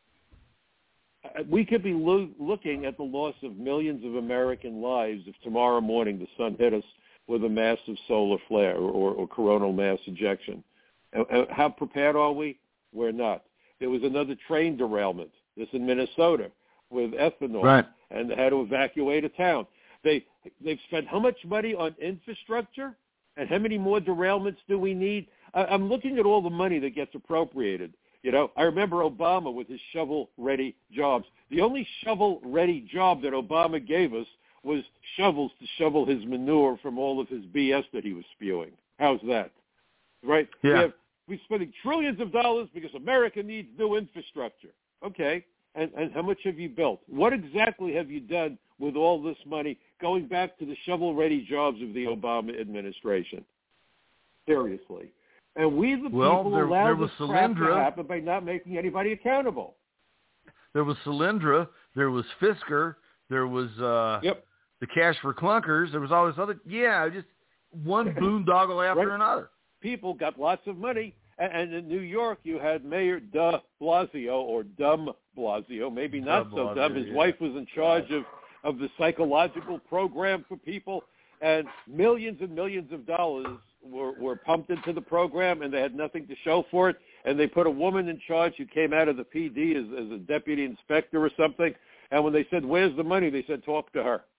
We could be looking at the loss of millions of American lives if tomorrow morning the sun hit us with a massive solar flare or coronal mass ejection. And how prepared are we? We're not. There was another train derailment, this in Minnesota, with ethanol, right, and they had to evacuate a town. They've spent how much money on infrastructure, and how many more derailments do we need? I'm looking at all the money that gets appropriated. I remember Obama with his shovel-ready jobs. The only shovel-ready job that Obama gave us was shovels to shovel his manure from all of his BS that he was spewing. How's that? Right? Yeah. We're spending trillions of dollars because America needs new infrastructure. Okay. And how much have you built? What exactly have you done with all this money going back to the shovel-ready jobs of the Obama administration? Seriously. And we, the people, allowed this crap to happen by not making anybody accountable. There was Solyndra. There was Fisker. There was the Cash for Clunkers. There was all this other, just one boondoggle after another. People got lots of money, And in New York, you had Mayor de Blasio, or Dumb Blasio, maybe not so dumb. His wife was in charge of the psychological program for people, and millions of dollars were pumped into the program, and they had nothing to show for it. And they put a woman in charge who came out of the PD as a deputy inspector or something. And when they said, "Where's the money?" they said, "Talk to her."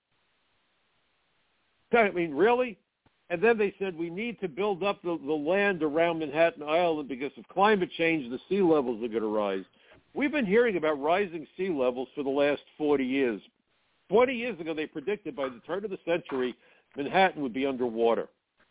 I mean, really? And then they said, we need to build up the land around Manhattan Island because of climate change, the sea levels are going to rise. We've been hearing about rising sea levels for the last 40 years. 20 years ago, they predicted by the turn of the century, Manhattan would be underwater.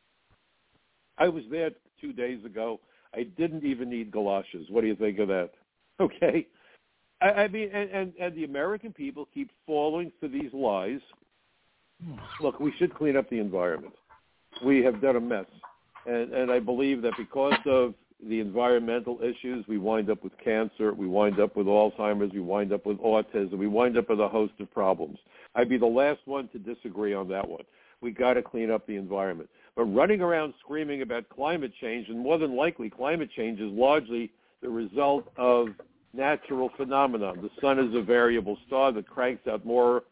I was there 2 days ago. I didn't even need galoshes. What do you think of that? Okay. I mean, and the American people keep falling for these lies. Look, we should clean up the environment. We have done a mess. And I believe that because of the environmental issues, we wind up with cancer, we wind up with Alzheimer's, we wind up with autism, we wind up with a host of problems. I'd be the last one to disagree on that one. We got to clean up the environment. But running around screaming about climate change, and more than likely climate change is largely the result of natural phenomenon. The sun is a variable star that cranks out more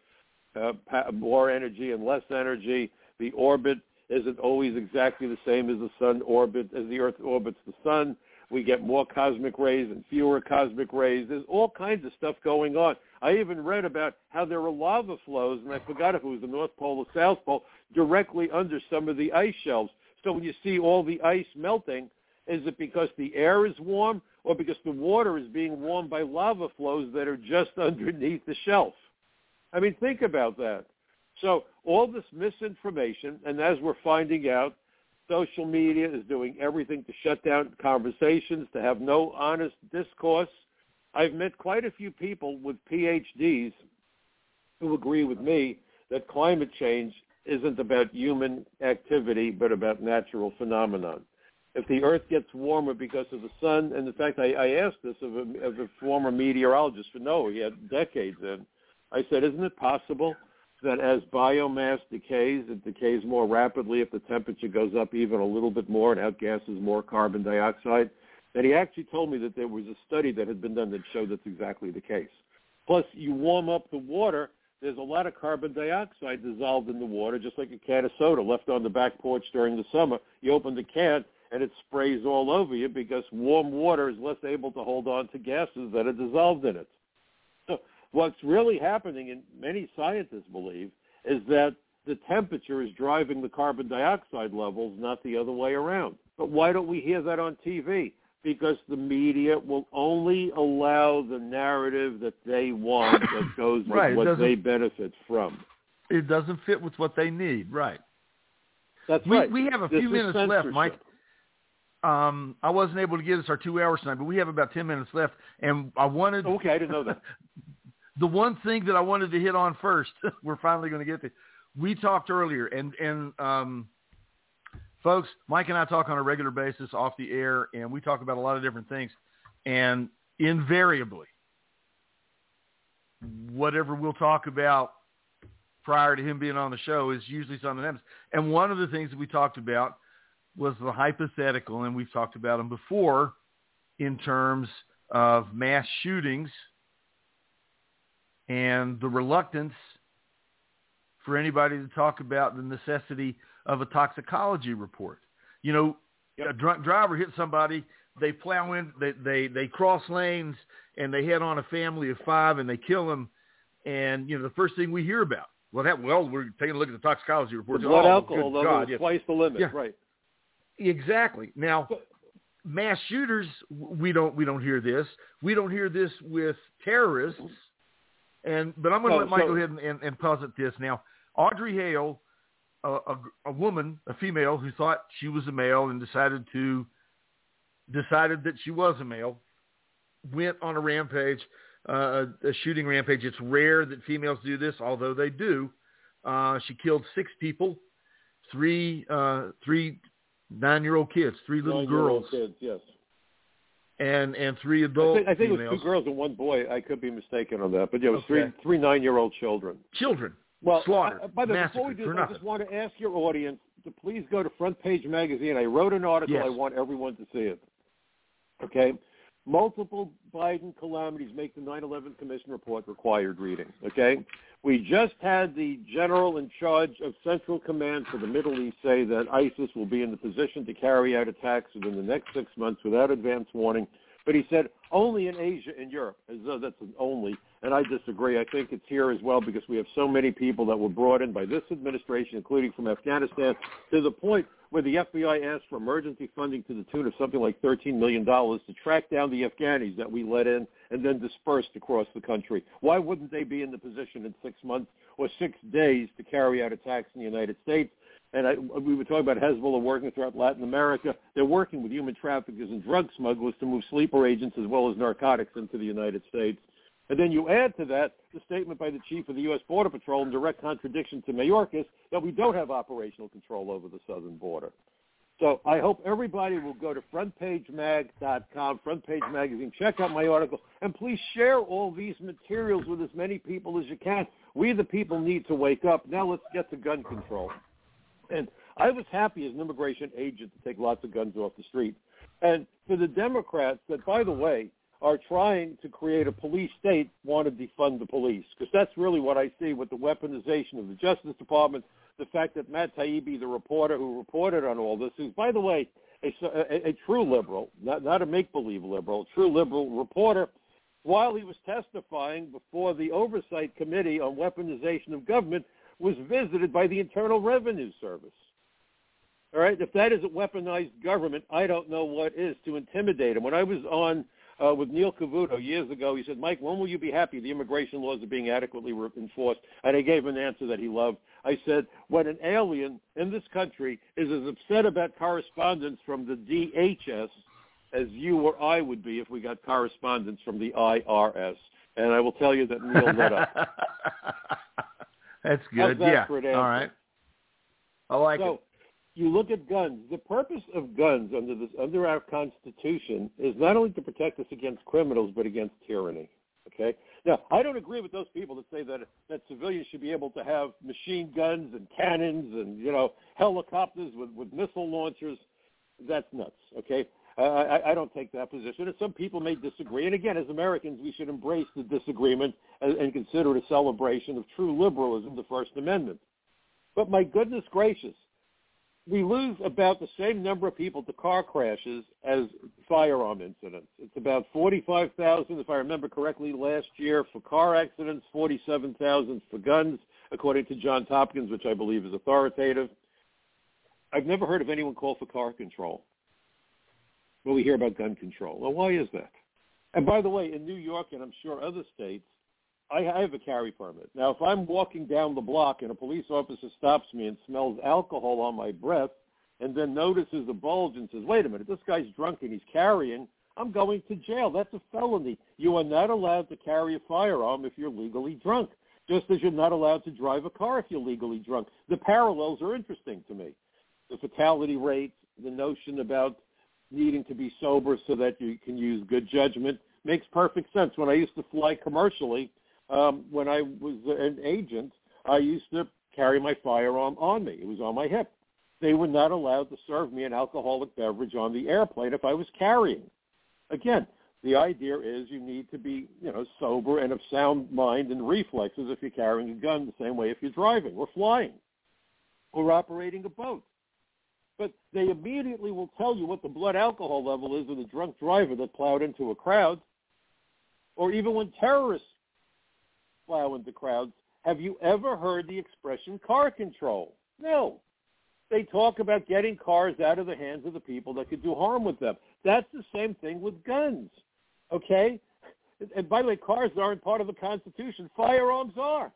energy and less energy. The orbit isn't always exactly the same as the sun orbit, as the Earth orbits the sun. We get more cosmic rays and fewer cosmic rays. There's all kinds of stuff going on. I even read about how there are lava flows, and I forgot if it was the North Pole or South Pole, directly under some of the ice shelves. So when you see all the ice melting, is it because the air is warm or because the water is being warmed by lava flows that are just underneath the shelf? I mean, think about that. So all this misinformation, and as we're finding out, social media is doing everything to shut down conversations, to have no honest discourse. I've met quite a few people with PhDs who agree with me that climate change isn't about human activity, but about natural phenomenon. If the Earth gets warmer because of the sun, and in fact, I asked this of a former meteorologist for NOAA, he had decades in, I said, isn't it possible that as biomass decays, it decays more rapidly if the temperature goes up even a little bit more and outgasses more carbon dioxide? And he actually told me that there was a study that had been done that showed that's exactly the case. Plus, you warm up the water, there's a lot of carbon dioxide dissolved in the water, just like a can of soda left on the back porch during the summer. You open the can, and it sprays all over you because warm water is less able to hold on to gases that are dissolved in it. So what's really happening, and many scientists believe, is that the temperature is driving the carbon dioxide levels, not the other way around. But why don't we hear that on TV? Because the media will only allow the narrative that they want that goes with what they benefit from. It doesn't fit with what they need, right. That's right. We have a few minutes left, Mike. I wasn't able to get us our 2 hours tonight, but we have about 10 minutes left, and I wanted... Okay, I didn't know that. The one thing that I wanted to hit on first, we're finally going to get to. We talked earlier, and folks, Mike and I talk on a regular basis off the air, and we talk about a lot of different things. And invariably, whatever we'll talk about prior to him being on the show is usually something else. And one of the things that we talked about was the hypothetical, and we've talked about them before in terms of mass shootings and the reluctance for anybody to talk about the necessity of a toxicology report. You know, a drunk driver hits somebody, they plow in, they cross lanes, and they head on a family of 5, and they kill them. And, you know, the first thing we hear about, we're taking a look at the toxicology report. Blood alcohol level is twice the limit, right. Exactly. Now, mass shooters, we don't hear this. We don't hear this with terrorists. But I'm going to let Mike go ahead and posit this. Now, Audrey Hale, a woman, a female who thought she was a male and decided that she was a male, went on a rampage, a shooting rampage. It's rare that females do this, although they do. She killed 6 people, 3 9-year-old kids, 3 little girls. Kids, yes. And 3 adult I think females. it was 2 girls and 1 boy. I could be mistaken on that. But, yeah, it was 3 9-year-old children. Well, slaughtered, by the way, massacred before we do for that, nothing. I just want to ask your audience to please go to Front Page Magazine. I wrote an article. Yes. I want everyone to see it. Okay? Multiple Biden calamities make the 9/11 Commission report required reading. Okay? We just had the general in charge of Central Command for the Middle East say that ISIS will be in the position to carry out attacks within the next 6 months without advance warning. But he said only in Asia and Europe, as though that's an only. And I disagree. I think it's here as well because we have so many people that were brought in by this administration, including from Afghanistan, to the point where the FBI asked for emergency funding to the tune of something like $13 million to track down the Afghanis that we let in and then dispersed across the country. Why wouldn't they be in the position in 6 months or 6 days to carry out attacks in the United States? And we were talking about Hezbollah working throughout Latin America. They're working with human traffickers and drug smugglers to move sleeper agents as well as narcotics into the United States. And then you add to that the statement by the chief of the U.S. Border Patrol in direct contradiction to Mayorkas that we don't have operational control over the southern border. So I hope everybody will go to frontpagemag.com, Front Page Magazine, check out my article, and please share all these materials with as many people as you can. We, the people, need to wake up. Now let's get to gun control. And I was happy as an immigration agent to take lots of guns off the street. And for the Democrats that, by the way, are trying to create a police state, want to defund the police, because that's really what I see with the weaponization of the Justice Department, the fact that Matt Taibbi, the reporter who reported on all this, who's, by the way, a true liberal, not a make-believe liberal, a true liberal reporter, while he was testifying before the Oversight Committee on Weaponization of Government, was visited by the Internal Revenue Service. All right? If that isn't weaponized government, I don't know what is to intimidate him. When I was on with Neil Cavuto years ago, he said, Mike, when will you be happy the immigration laws are being adequately enforced? And I gave him an answer that he loved. I said, when an alien in this country is as upset about correspondence from the DHS as you or I would be if we got correspondence from the IRS. And I will tell you that Neil lit up. That's good. Yeah. All right. I like it. You look at guns. The purpose of guns under our Constitution is not only to protect us against criminals, but against tyranny. Okay. Now, I don't agree with those people that say that civilians should be able to have machine guns and cannons and helicopters with missile launchers. That's nuts. Okay. I don't take that position. And some people may disagree. And again, as Americans, we should embrace the disagreement and consider it a celebration of true liberalism, the First Amendment. But my goodness gracious, we lose about the same number of people to car crashes as firearm incidents. It's about 45,000, if I remember correctly, last year for car accidents, 47,000 for guns, according to Johns Hopkins, which I believe is authoritative. I've never heard of anyone call for car control. Well, we hear about gun control. Well, why is that? And by the way, in New York and I'm sure other states, I have a carry permit. Now, if I'm walking down the block and a police officer stops me and smells alcohol on my breath and then notices a bulge and says, wait a minute, this guy's drunk and he's carrying, I'm going to jail. That's a felony. You are not allowed to carry a firearm if you're legally drunk, just as you're not allowed to drive a car if you're legally drunk. The parallels are interesting to me. The fatality rates, the notion about needing to be sober so that you can use good judgment makes perfect sense. When I used to fly commercially, when I was an agent, I used to carry my firearm on me. It was on my hip. They were not allowed to serve me an alcoholic beverage on the airplane if I was carrying. Again, the idea is you need to be, sober and of sound mind and reflexes if you're carrying a gun, the same way if you're driving or flying or operating a boat. But they immediately will tell you what the blood alcohol level is of the drunk driver that plowed into a crowd, or even when terrorists plow into crowds. Have you ever heard the expression car control? No. They talk about getting cars out of the hands of the people that could do harm with them. That's the same thing with guns, okay? And by the way, cars aren't part of the Constitution. Firearms are.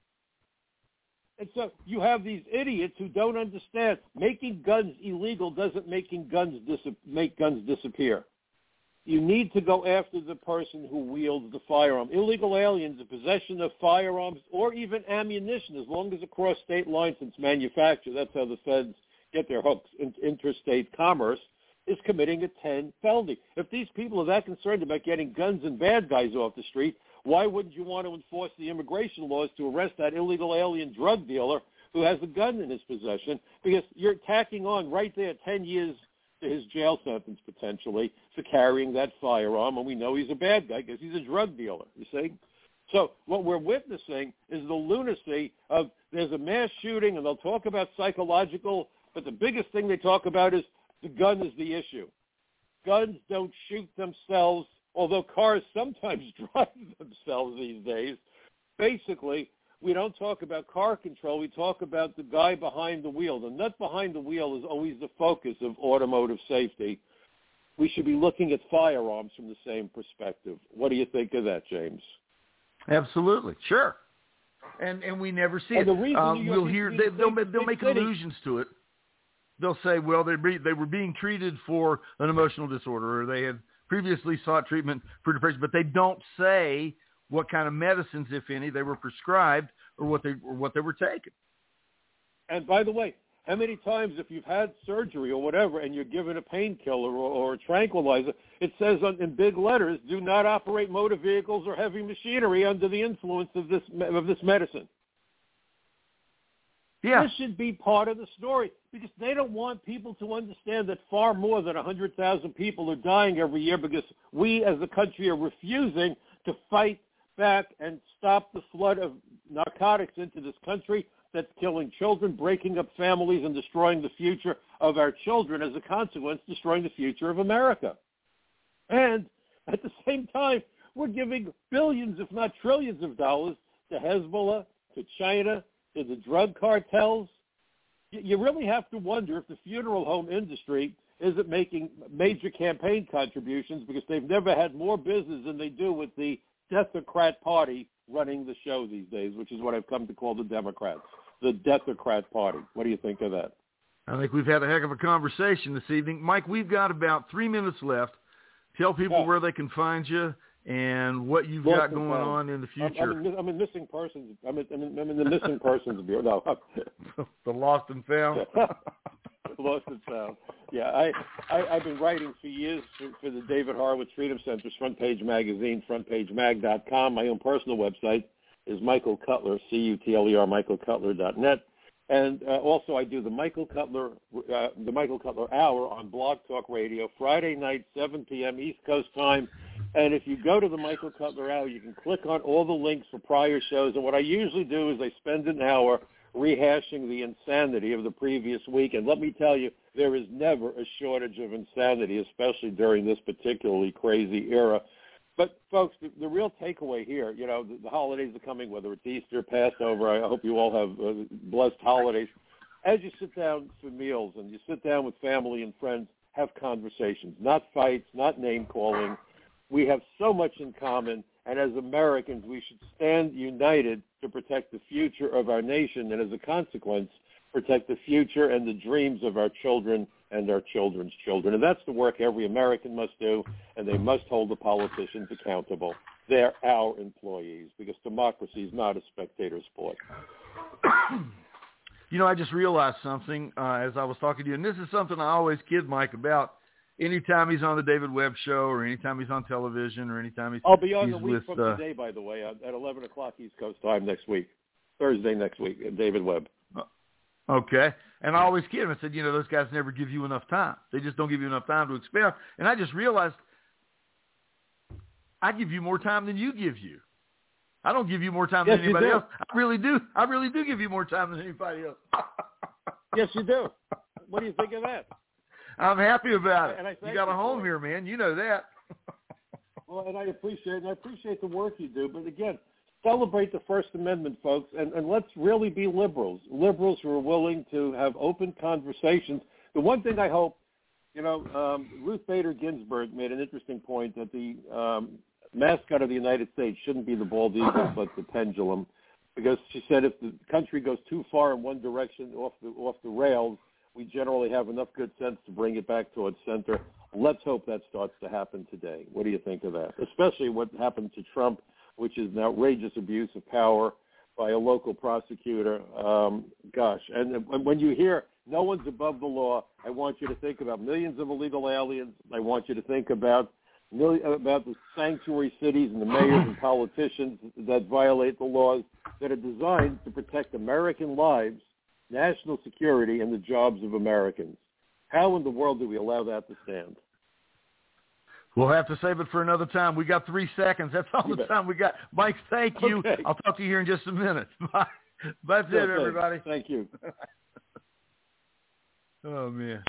And so you have these idiots who don't understand making guns illegal doesn't make guns disappear. You need to go after the person who wields the firearm. Illegal aliens, the possession of firearms or even ammunition, as long as across state lines it's manufactured, that's how the feds get their hooks in interstate commerce, is committing a 10 felony. If these people are that concerned about getting guns and bad guys off the street, why wouldn't you want to enforce the immigration laws to arrest that illegal alien drug dealer who has a gun in his possession? Because you're tacking on right there 10 years to his jail sentence potentially for carrying that firearm, and we know he's a bad guy because he's a drug dealer, you see? So what we're witnessing is the lunacy of there's a mass shooting, and they'll talk about psychological, but the biggest thing they talk about is the gun is the issue. Guns don't shoot themselves, although cars sometimes drive themselves these days. Basically, we don't talk about car control. We talk about the guy behind the wheel. The nut behind the wheel is always the focus of automotive safety. We should be looking at firearms from the same perspective. What do you think of that, James? Absolutely. Sure. And we never see it. We'll hear they'll make allusions to it. They'll say, well, they were being treated for an emotional disorder, or they had previously sought treatment for depression, but they don't say what kind of medicines, if any, they were prescribed or what they were taking. And by the way, how many times if you've had surgery or whatever and you're given a painkiller or a tranquilizer, it says in big letters, do not operate motor vehicles or heavy machinery under the influence of this medicine. Yeah. This should be part of the story because they don't want people to understand that far more than 100,000 people are dying every year because we as a country are refusing to fight back and stop the flood of narcotics into this country that's killing children, breaking up families, and destroying the future of our children, as a consequence, destroying the future of America. And at the same time, we're giving billions, if not trillions of dollars to Hezbollah, to China, to the drug cartels. You really have to wonder if the funeral home industry isn't making major campaign contributions because they've never had more business than they do with the Deathocrat Party running the show these days, which is what I've come to call the Democrats, the Deathocrat Party. What do you think of that? I think we've had a heck of a conversation this evening. Mike, we've got about 3 minutes left. Tell people where they can find you and what you've got going on in the future. I'm in missing persons. I'm in the missing persons bureau. No. The lost and found. Lost and found. Yeah, I've been writing for years for the David Horowitz Freedom Center's Front Page Magazine, frontpagemag.com. My own personal website is Michael Cutler, C-U-T-L-E-R, michaelcutler.net. And also I do the Michael Cutler Hour on Blog Talk Radio, Friday night, 7 p.m. East Coast time. And if you go to the Michael Cutler Hour, you can click on all the links for prior shows. And what I usually do is I spend an hour rehashing the insanity of the previous week. And let me tell you, there is never a shortage of insanity, especially during this particularly crazy era. But, folks, the real takeaway here, you know, the holidays are coming, whether it's Easter, Passover. I hope you all have blessed holidays. As you sit down for meals and you sit down with family and friends, have conversations, not fights, not name-calling. We have so much in common, and as Americans, we should stand united to protect the future of our nation and, as a consequence, protect the future and the dreams of our children and our children's children. And that's the work every American must do, and they must hold the politicians accountable. They're our employees because democracy is not a spectator sport. You know, I just realized something as I was talking to you, and this is something I always kid Mike about. Anytime he's on the David Webb Show or anytime he's on television or anytime he's I'll be on the week with, from today, by the way, at 11 o'clock East Coast time next week, Thursday next week, at David Webb. Okay. And I always kid him. I said, you know, those guys never give you enough time. They just don't give you enough time to expound. And I just realized I give you more time than you give you. I don't give you more time than anybody else. I really do. I really do give you more time than anybody else. Yes, you do. What do you think of that? I'm happy about it. And You got a home here, man. You know that. Well, and I appreciate the work you do. But again, celebrate the First Amendment, folks, and let's really be liberals who are willing to have open conversations. The one thing I hope, you know, Ruth Bader Ginsburg made an interesting point that the mascot of the United States shouldn't be the bald eagle, but the pendulum, because she said if the country goes too far in one direction off the rails, we generally have enough good sense to bring it back towards center. Let's hope that starts to happen today. What do you think of that? Especially what happened to Trump, which is an outrageous abuse of power by a local prosecutor. And when you hear no one's above the law, I want you to think about millions of illegal aliens. I want you to think about the sanctuary cities and the mayors and politicians that violate the laws that are designed to protect American lives, national security, and the jobs of Americans. How in the world do we allow that to stand? We'll have to save it for another time. We got 3 seconds. That's all the time we got. Mike, thank you. Okay. I'll talk to you here in just a minute. Bye. That's it, everybody. Thank you. Oh, man.